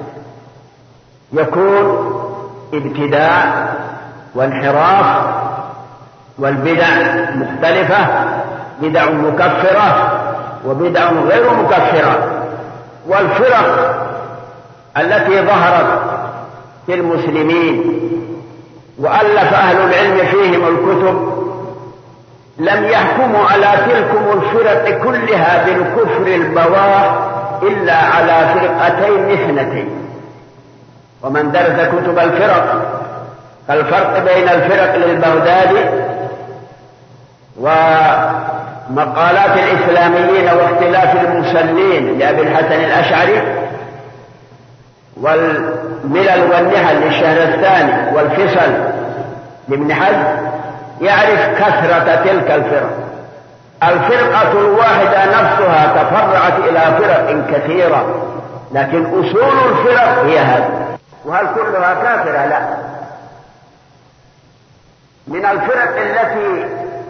يكون ابتداع وانحراف والبدع مختلفة، بدع مكفرة وبدع غير مكفرة. والفرق التي ظهرت في المسلمين وألف أهل العلم فيهم الكتب لم يحكموا على تلكم الفرق كلها بالكفر البواح إلا على فرقتين اثنتين. ومن درس كتب الفرق فالفرق بين الفرق للبغدادي ومقالات الإسلاميين واختلاف المسلين لأبي الحسن الأشعري والملل والنحل للشهرستاني والفصل لابن حزم يعرف كثرة تلك الفرق. الفرقة الواحدة نفسها تفرعت إلى فرق كثيرة، لكن أصول الفرق هي هذه. وهل كلها كافرة؟ لا. من الفرق التي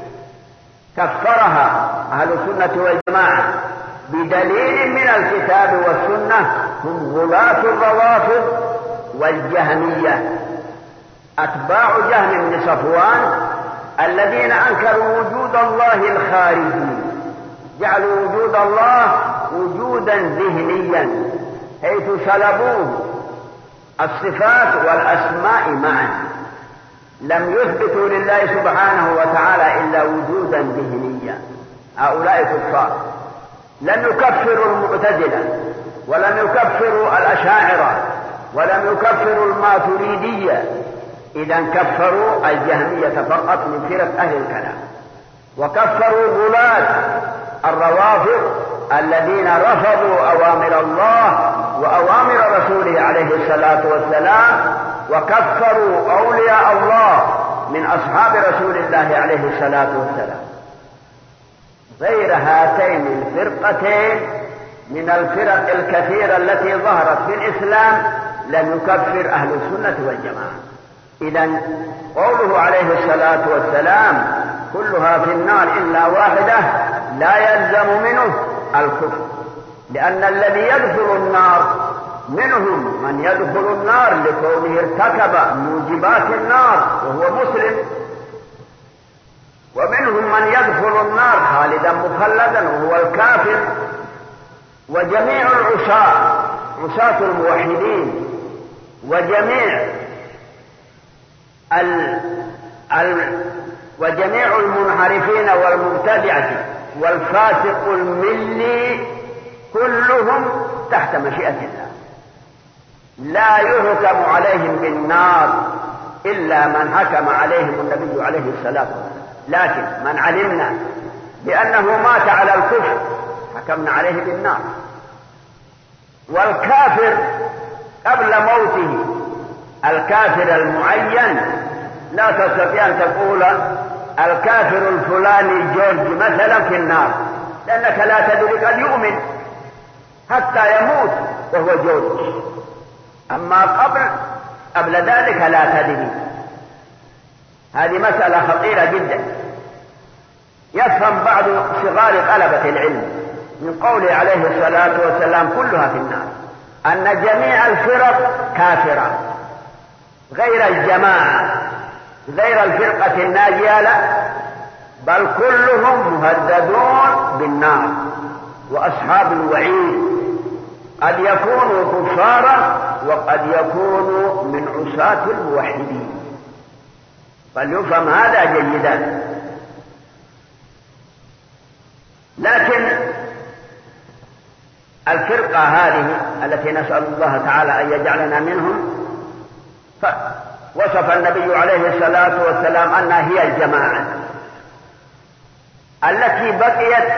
كفرها أهل السنة والجماعة بدليل من الكتاب والسنة هم غلاة الروافض والجهمية، أتباع جهم بن صفوان الذين أنكروا وجود الله الخارجي، جعلوا وجود الله وجودا ذهنيا حيث سلبوه الصفات والأسماء معا. لم يثبتوا لله سبحانه وتعالى إلا وجودا ذهنيا. هؤلاء كفار. لم يكفروا المعتزلة ولم يكفروا الأشاعرة ولم يكفروا الماتريدية، إذا كفروا الجهمية فقط من فرق أهل الكلام. وكفروا غلاة الروافض الذين رفضوا أوامر الله وأوامر رسوله عليه الصلاة والسلام، وكفروا أولياء الله من أصحاب رسول الله عليه الصلاة والسلام. غير هاتين الفرقتين من الفرق الكثيرة التي ظهرت في الإسلام لم يكفر أهل السنة والجماعة. إذن قوله عليه الصلاة والسلام كلها في النار إلا واحدة لا يلزم منه الكفر، لأن الذي يدخل النار منهم من يدخل النار لكونه ارتكب موجبات النار وهو مسلم، ومنهم من يدخل النار خالدا مخلدا وهو الكافر. وجميع العصاة عصاة الموحدين وجميع ال... ال... وجميع المنحرفين والمبتدعة والفاسق الملي كلهم تحت مشيئة الله، لا يحكم عليهم بالنار إلا من حكم عليهم النبي عليه الصلاة والسلام. لكن من علمنا بأنه مات على الكفر حكمنا عليه بالنار. والكافر قبل موته الكافر المعين لا تستطيع أن تقول الكافر الفلاني جورج مثلا في النار، لأنك لا تدري قد يؤمن حتى يموت وهو جورج. أما قبل قبل ذلك لا تدري. هذه مسألة خطيرة جدا. يفهم بعض صغار طلبة العلم من قوله عليه الصلاة والسلام كلها في النار أن جميع الفرق كافرة غير الجماعة غير الفرقة الناجية، لا، بل كلهم مهددون بالنار. وأصحاب الوعيد قد يكونوا كفارا وقد يكونوا من عصاة الموحدين، فليفهم هذا جيدا. لكن الفرقة هذه التي نسأل الله تعالى أن يجعلنا منهم وصف النبي عليه الصلاة والسلام أنها هي الجماعة، التي بقيت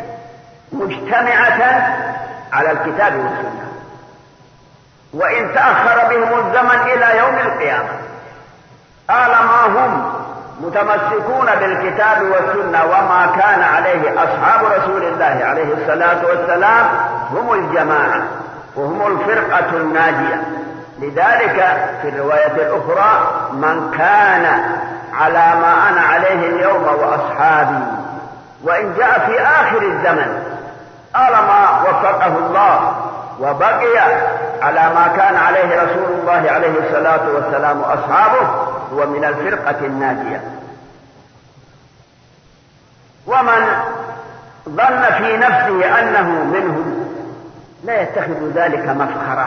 مجتمعة على الكتاب والسنة، وإن تأخر بهم الزمن إلى يوم القيامة طالما هم متمسكون بالكتاب والسنة وما كان عليه أصحاب رسول الله عليه الصلاة والسلام هم الجماعة وهم الفرقة الناجية. لذلك في الرواية الأخرى: من كان على ما أنا عليه اليوم وأصحابي. وإن جاء في آخر الزمن طالما وفقه الله وبقي على ما كان عليه رسول الله عليه الصلاة والسلام وأصحابه هو من الفرقة الناجية. ومن ظن في نفسه أنه منهم لا يتخذ ذلك مفخرة،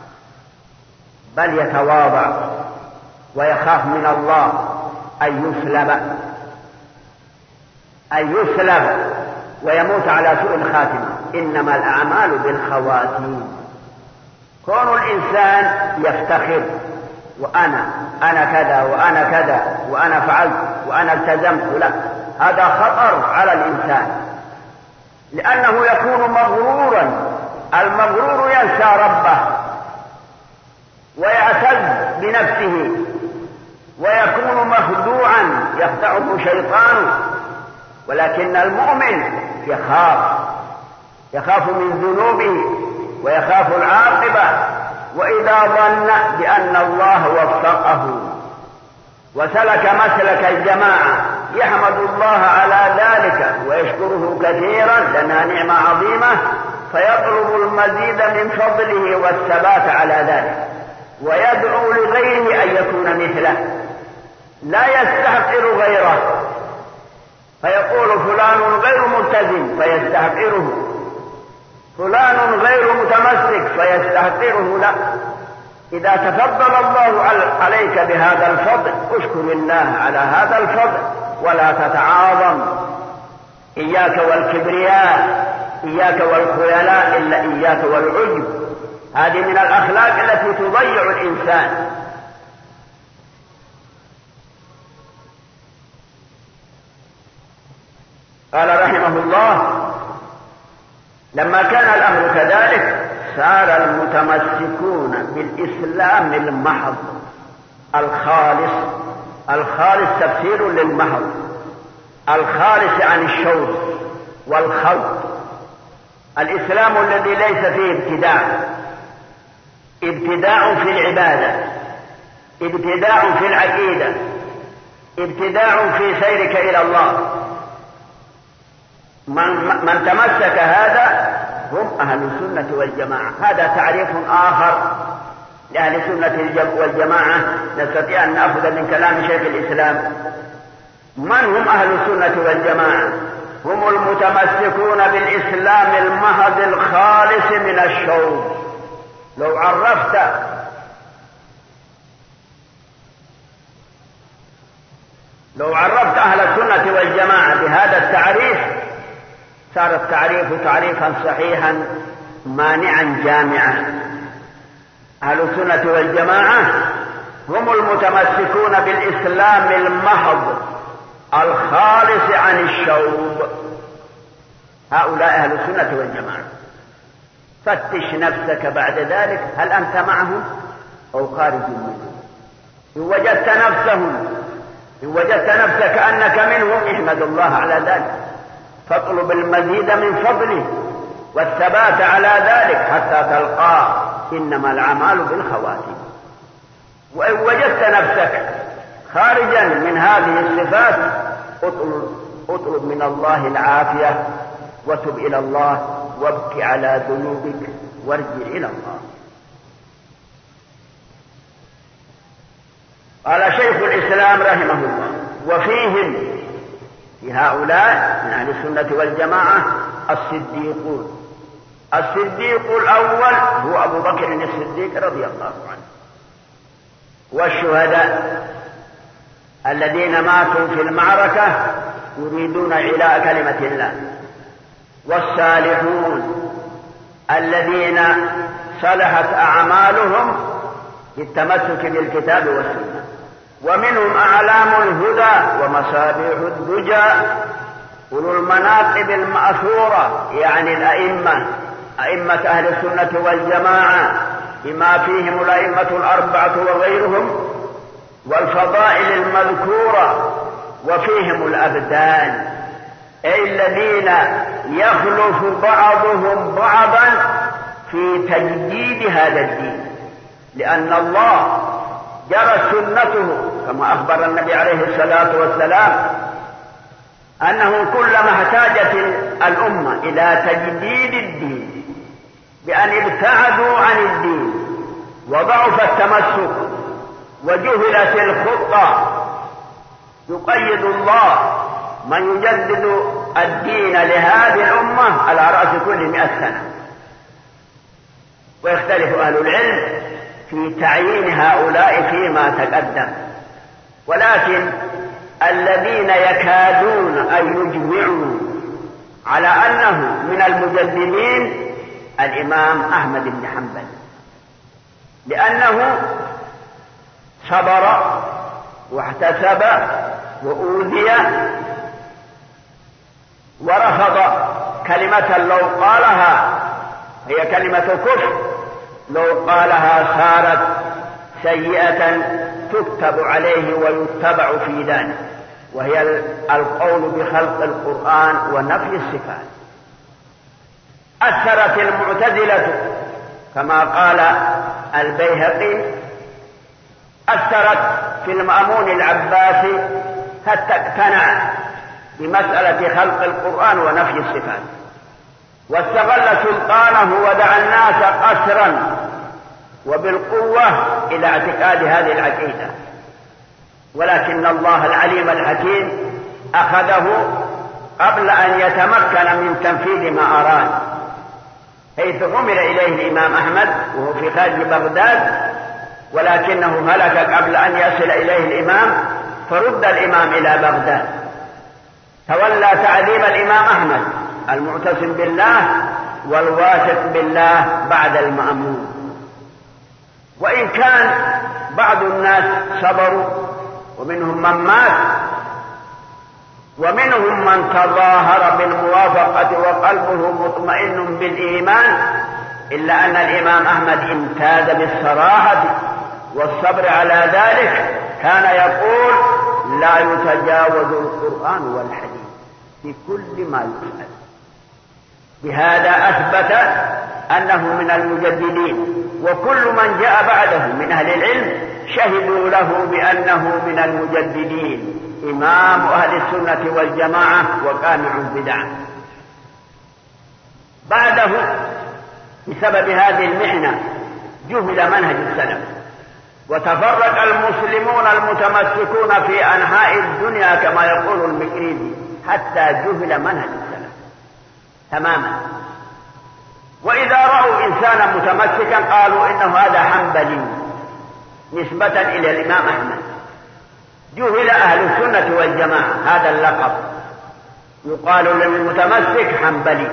بل يتواضع ويخاف من الله أن يسلب أن يسلب ويموت على سوء الخاتمة. إنما الأعمال بالخواتيم. كون الإنسان يفتخر وأنا أنا كذا وأنا كذا وأنا فعلت وأنا التزمت، لا، هذا خطر على الإنسان، لأنه يكون مغرورا. المغرور ينسى ربه ويعتز بنفسه ويكون مخدوعا يخدعه شيطانه. ولكن المؤمن يخاف يخاف من ذنوبه ويخاف العاقبة، وإذا ظن بأن الله وفقه وسلك مسلك الجماعة يحمد الله على ذلك ويشكره كثيرا لأنها نعمة عظيمة، فيطلب المزيد من فضله والثبات على ذلك، ويدعو لغيره أن يكون مثله، لا يستحقر غيره، فيقول فلان غير ملتزم فيستحقره، فلان غير متمسك فيستحقره. لا، إذا تفضل الله عليك بهذا الفضل اشكر الله على هذا الفضل ولا تتعاظم. إياك والكبرياء، إياك والخيلاء، إلا إياك والعجب. هذه من الأخلاق التي تضيع الإنسان. قال رحمه الله: لما كان الأمر كذلك صار المتمسكون بالإسلام المحض الخالص. الخالص تفسير للمحض، الخالص عن الشوذ والخلط. الإسلام الذي ليس فيه ابتداع، ابتداع في العبادة، ابتداع في العقيدة، ابتداع في سيرك إلى الله. من, من تمسك هذا هم أهل السنة والجماعة. هذا تعريف آخر لأهل السنة والجماعة نستطيع أن نأخذ من كلام شيخ الإسلام. من هم أهل السنة والجماعة؟ هم المتمسكون بالإسلام المحض الخالص من الشوذ. لو عرفت لو عرفت أهل السنة والجماعة بهذا التعريف صار التعريف تعريفا صحيحا مانعا جامعا. أهل السنة والجماعة هم المتمسكون بالإسلام المحض الخالص عن الشوب. هؤلاء أهل السنة والجماعة. فتش نفسك بعد ذلك، هل أنت معهم أو خارج منهم؟ إن وجدت نفسهم إن وجدت نفسك أنك منهم احمد الله على ذلك، فاطلب المزيد من فضله والثبات على ذلك حتى تلقاه. إنما الأعمال بالخواتيم. وإن وجدت نفسك خارجا من هذه الصفات اطلب, اطلب من الله العافية وتب إلى الله وابكي على ذنوبك وارجع إلى الله. قال شيخ الإسلام رحمه الله: وفيهم، في هؤلاء من أهل السنة والجماعة، الصديقون. الصديق الأول هو أبو بكر الصديق رضي الله عنه، والشهداء الذين ماتوا في المعركة يريدون إعلاء كلمة الله، والصالحون الذين صلحت أعمالهم بالتمسك بالكتاب والسنة، ومنهم أعلام الهدى ومصابيح الدجى أولو المناقب المأثورة، يعني الأئمة، أئمة أهل السنة والجماعة بما فيهم الأئمة الأربعة وغيرهم، والفضائل المذكورة، وفيهم الأبدان، أي الذين يخلف بعضهم بعضا في تجديد هذا الدين، لأن الله جرت سنته كما أخبر النبي عليه الصلاة والسلام أنه كلما احتاجت الأمة إلى تجديد الدين بأن ابتعدوا عن الدين وضعف التمسك وجهلت الخطة، يقيد الله من يجدد الدين لهذه الأمة على رأس كل مئة سنة. ويختلف أهل العلم في تعيين هؤلاء فيما تقدم، ولكن الذين يكادون أن يجمعوا على أنه من المجددين الإمام أحمد بن حنبل، لأنه صبر واحتسب وأوذي ورفض كلمة لو قالها هي كلمة كفر، لو قالها صارت سيئة تكتب عليه ويتبع في ذلك، وهي القول بخلق القرآن ونفي الصفات. أثرت المعتزلة كما قال البيهقي، أثرت في المأمون العباسي حتى اقتنع بمسألة خلق القرآن ونفي الصفات، واستغل سلطانه ودعا الناس قسرا وبالقوة إلى اعتقاد هذه العقيدة، ولكن الله العليم الحكيم أخذه قبل أن يتمكن من تنفيذ ما أراد، حيث حمل إليه الإمام أحمد وهو في خارج بغداد، ولكنه هلك قبل أن يصل إليه الإمام، فرد الإمام إلى بغداد، تولى تعذيب الإمام أحمد المعتصم بالله والواثق بالله بعد المأمون. وإن كان بعض الناس صبروا ومنهم من مات ومنهم من تظاهر بالموافقة وقلبه مطمئن بالإيمان، إلا أن الإمام أحمد امتاز بالصراحة والصبر على ذلك، كان يقول لا يتجاوز القرآن والحديث في كل ما يسأل. بهذا أثبت أنه من المجددين، وكل من جاء بعده من أهل العلم شهدوا له بأنه من المجددين، إمام أهل السنة والجماعة وقامع البدع. بعده بسبب هذه المحنة جهل منهج السلف، وتفرق المسلمون المتمسكون في أنحاء الدنيا كما يقول المكريزي حتى جهل منهج السلف تماما. وإذا رأوا إنسانا متمسكا قالوا إنه هذا حنبلي نسبة إلى الإمام أحمد. جهل أهل السنة والجماعة هذا اللقب، يقال للمتمسك حنبلي.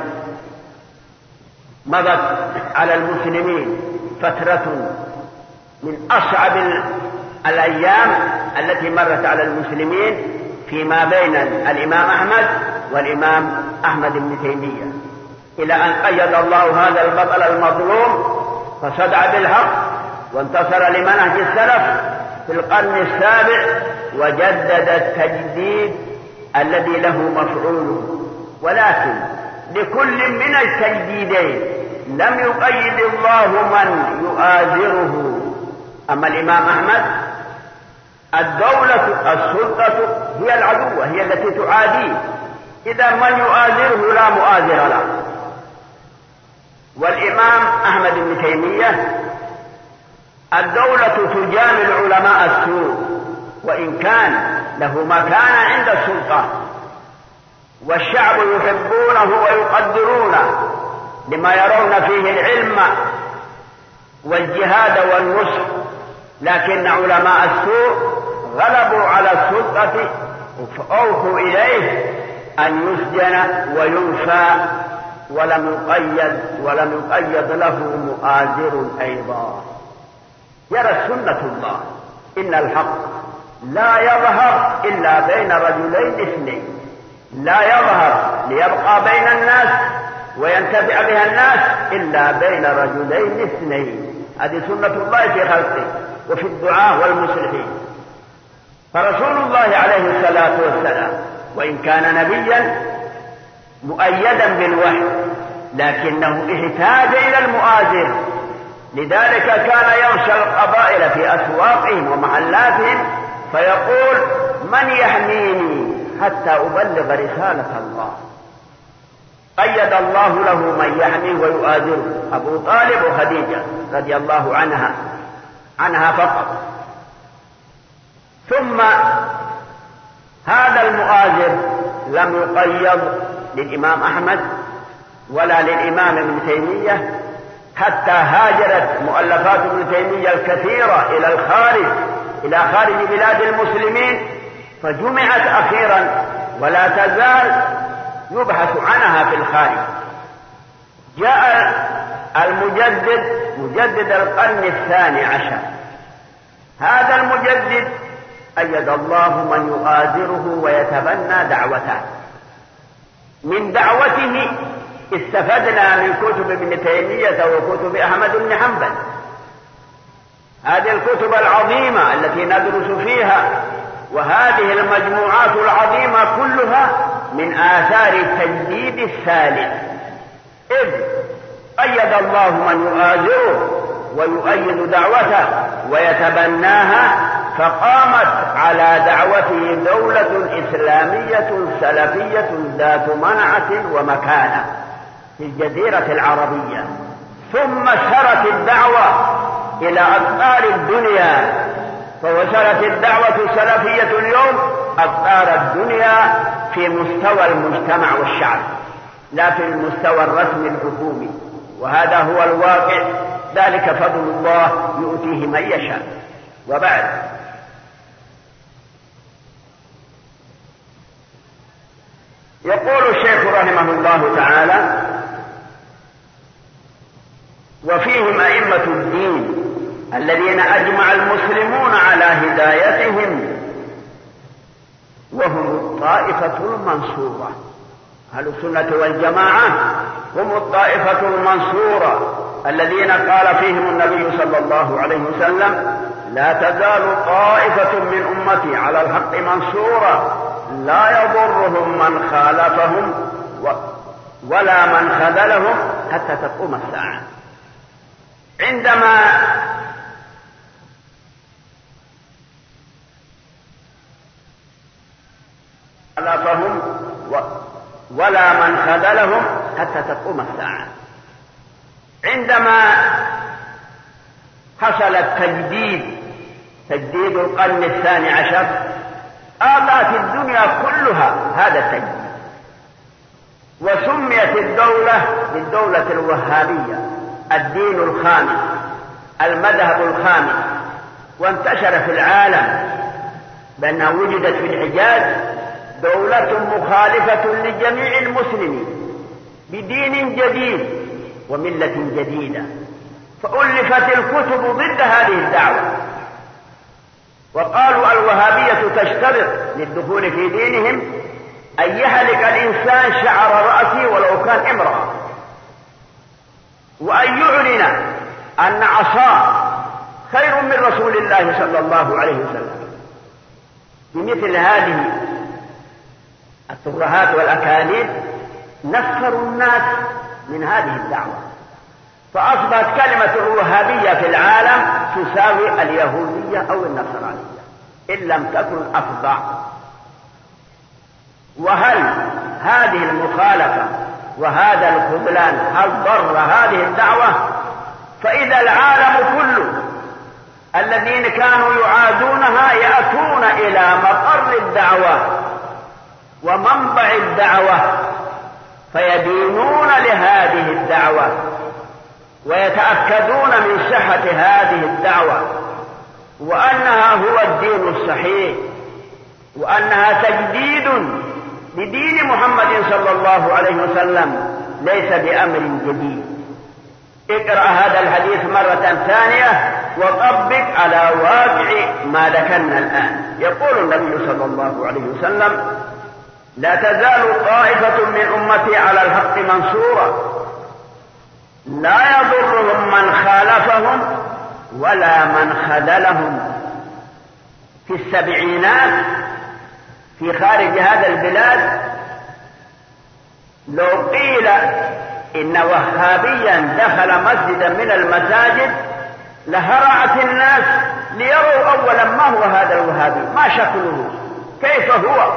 مضت على المسلمين فترة من أصعب الأيام التي مرت على المسلمين فيما بين الإمام أحمد والإمام أحمد بن تيمية، إلى أن قيد الله هذا البطل المظلوم فصدع بالحق وانتصر لمنهج السلف في القرن السابع، وجدد التجديد الذي له مفعوله. ولكن لكل من التجديدين لم يقيد الله من يؤازره. أما الإمام أحمد الدولة السلطة هي العدوة، هي التي تعاديه، إذا من يؤازره لا مؤازر له. والإمام أحمد بن تيمية الدولة تجامل علماء السوء، وإن كان له مكانة عند السلطة، والشعب يحبونه ويقدرونه لما يرون فيه العلم والجهاد والنصر، لكن علماء السوء غلبوا على السلطة فأوحوا إليه أن يسجن وينفى، ولم يقيد ولم يقيد له مؤازر أيضا. يرى سنة الله إن الحق لا يظهر إلا بين رجلين اثنين، لا يظهر ليبقى بين الناس وينتفع بها الناس إلا بين رجلين اثنين. هذه سنة الله في خلقه وفي الدعاء والمصلحين. فرسول الله عليه الصلاة والسلام وإن كان نبيا مؤيدا بالوحي لكنه احتاج إلى المؤازر، لذلك كان يمشى القبائل في أسواقهم ومحلاتهم فيقول من يحميني حتى أبلغ رسالة الله. قيد الله له من يحميه ويؤازره، أبو طالب وخديجة رضي الله عنها عنها فقط. ثم هذا المؤازر لم يقيض للإمام أحمد ولا للإمام ابن تيمية، حتى هاجرت مؤلفات ابن تيمية الكثيرة إلى الخارج إلى خارج بلاد المسلمين فجمعت أخيرا ولا تزال يبحث عنها في الخارج. جاء المجدد مجدد القرن الثاني عشر، هذا المجدد أيد الله من يؤازره ويتبنى دعوته. من دعوته استفدنا من كتب ابن تيمية وكتب أحمد بن حنبل، هذه الكتب العظيمة التي ندرس فيها، وهذه المجموعات العظيمة كلها من آثار التجديد الثالث، إذ أيد الله من يؤازره ويؤيد دعوته ويتبناها، فقامت على دعوته دولة إسلامية سلفية ذات منعة ومكانة في الجزيرة العربية. ثم سرت الدعوة إلى أقطار الدنيا، فوصلت الدعوة السلفية اليوم أقطار الدنيا في مستوى المجتمع والشعب لا في المستوى الرسمي الحكومي، وهذا هو الواقع، ذلك فضل الله يؤتيه من يشاء. وبعد، يقول الشيخ رحمه الله تعالى: وفيهم أئمة الدين الذين أجمع المسلمون على هدايتهم وهم الطائفة المنصورة. أهل السنة والجماعة هم الطائفة المنصورة الذين قال فيهم النبي صلى الله عليه وسلم: لا تزال طائفة من أمتي على الحق منصورة لا يضرهم من خالفهم ولا من خذلهم حتى تقوم الساعة. عندما خالفهم ولا من خذلهم حتى تقوم الساعة، عندما حصل التجديد تجديد القرن الثاني عشر آلت الدنيا كلها هذا التجديد، وسميت الدولة بالدولة الوهابية، الدين الخامس، المذهب الخامس، وانتشر في العالم بأنها وجدت في الحجاز دولة مخالفة لجميع المسلمين بدين جديد وملة جديدة، فألفت الكتب ضد هذه الدعوة، وقالوا الوهابية تشترط للدخول في دينهم أن يحلق الإنسان شعر رأسه ولو كان امرأة، وأن يعلن أن عصاه خير من رسول الله صلى الله عليه وسلم. بمثل هذه الترهات والأكاذيب نفروا الناس من هذه الدعوة، فأصبحت كلمة الوهابية في العالم تساوي اليهودية أو النصرانية إن لم تكن أفظع. وهل هذه المخالفة وهذا الخذلان هل ضر هذه الدعوة؟ فإذا العالم كله الذين كانوا يعادونها يأتون إلى مقر الدعوة ومنبع الدعوة فيدينون لهذه الدعوة ويتأكدون من صحة هذه الدعوة وأنها هو الدين الصحيح وأنها تجديد لدين محمد صلى الله عليه وسلم ليس بأمر جديد. اقرأ هذا الحديث مرة ثانية وطبق على واقع ما ذكرنا الآن. يقول النبي صلى الله عليه وسلم: لا تزال طائفة من أمتي على الحق منصورة لا يضرهم من خالفهم ولا من خذلهم. في السبعينات في خارج هذا البلاد لو قيل إن وهابيا دخل مسجدا من المساجد لهرعت الناس ليروا أولا ما هو هذا الوهابي، ما شكله، كيف هو،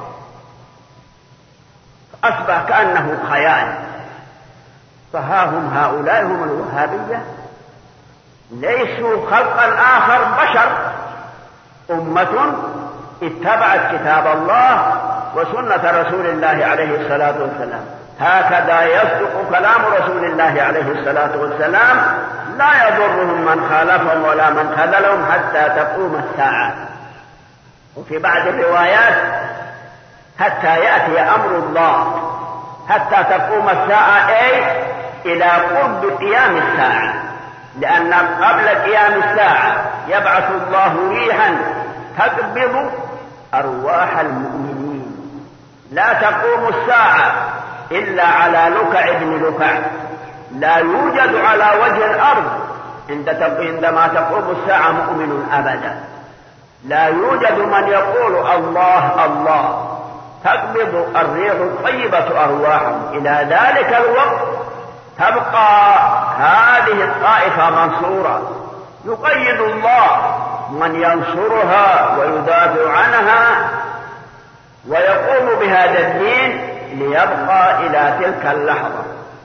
أصبح كأنه خيال. فها هم هؤلاء هم الوهابية، ليسوا خلقا آخر، بشر، أمة اتبعت كتاب الله وسنة رسول الله عليه الصلاة والسلام. هكذا يصدق كلام رسول الله عليه الصلاة والسلام: لا يضرهم من خالفهم ولا من خذلهم حتى تقوم الساعة. وفي بعض الروايات: حتى يأتي أمر الله، حتى تقوم الساعة، أي إلى قرب قيام الساعة، لأن قبل قيام الساعة يبعث الله ريحا تقبض أرواح المؤمنين. لا تقوم الساعة إلا على لكع ابن لكع، لا يوجد على وجه الأرض عندما تقوم الساعة مؤمن أبدا. لا يوجد من يقول الله الله، تقبض الريح الطيبة أرواحهم. إلى ذلك الوقت تبقى هذه الطائفة منصورة، يقيد الله من ينصرها ويدافع عنها ويقوم بهذا الدين ليبقى إلى تلك اللحظة.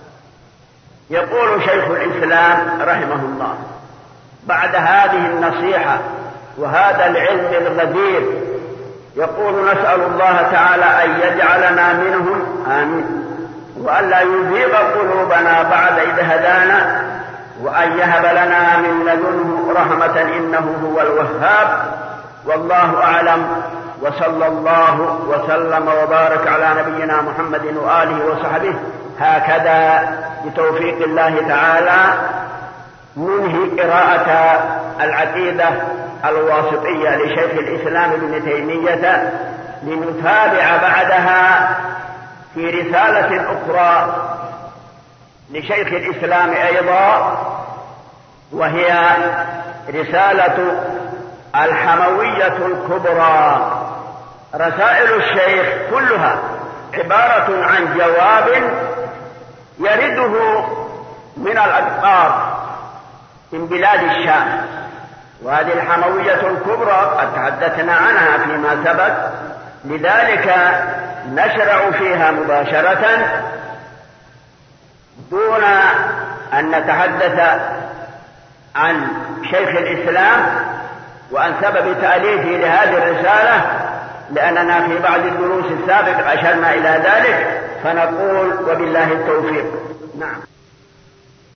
يقول شيخ الإسلام رحمه الله بعد هذه النصيحة وهذا العلم الغزير، يقول: نسأل الله تعالى أن يجعلنا منهم، آمين، وأن لا يزيغ قلوبنا بعد إذ هدانا، وأن يهب لنا من لدنه رحمة إنه هو الوهاب. والله أعلم، وصلى الله وسلم وبارك على نبينا محمد وآله وصحبه. هكذا بتوفيق الله تعالى ننهي قراءة العقيدة الواسطية لشيخ الإسلام ابن تيمية، لنتابع بعدها في رسالة أخرى لشيخ الإسلام أيضا، وهي رسالة الحموية الكبرى. رسائل الشيخ كلها عبارة عن جواب يرده من الأقطار من بلاد الشام، وهذه الحموية الكبرى قد تحدثنا عنها فيما سبق، لذلك نشرع فيها مباشرة دون أن نتحدث عن شيخ الإسلام وعن سبب تأليفه لهذه الرسالة، لأننا في بعض الدروس السابقة أشرنا إلى ذلك، فنقول وبالله التوفيق. نعم.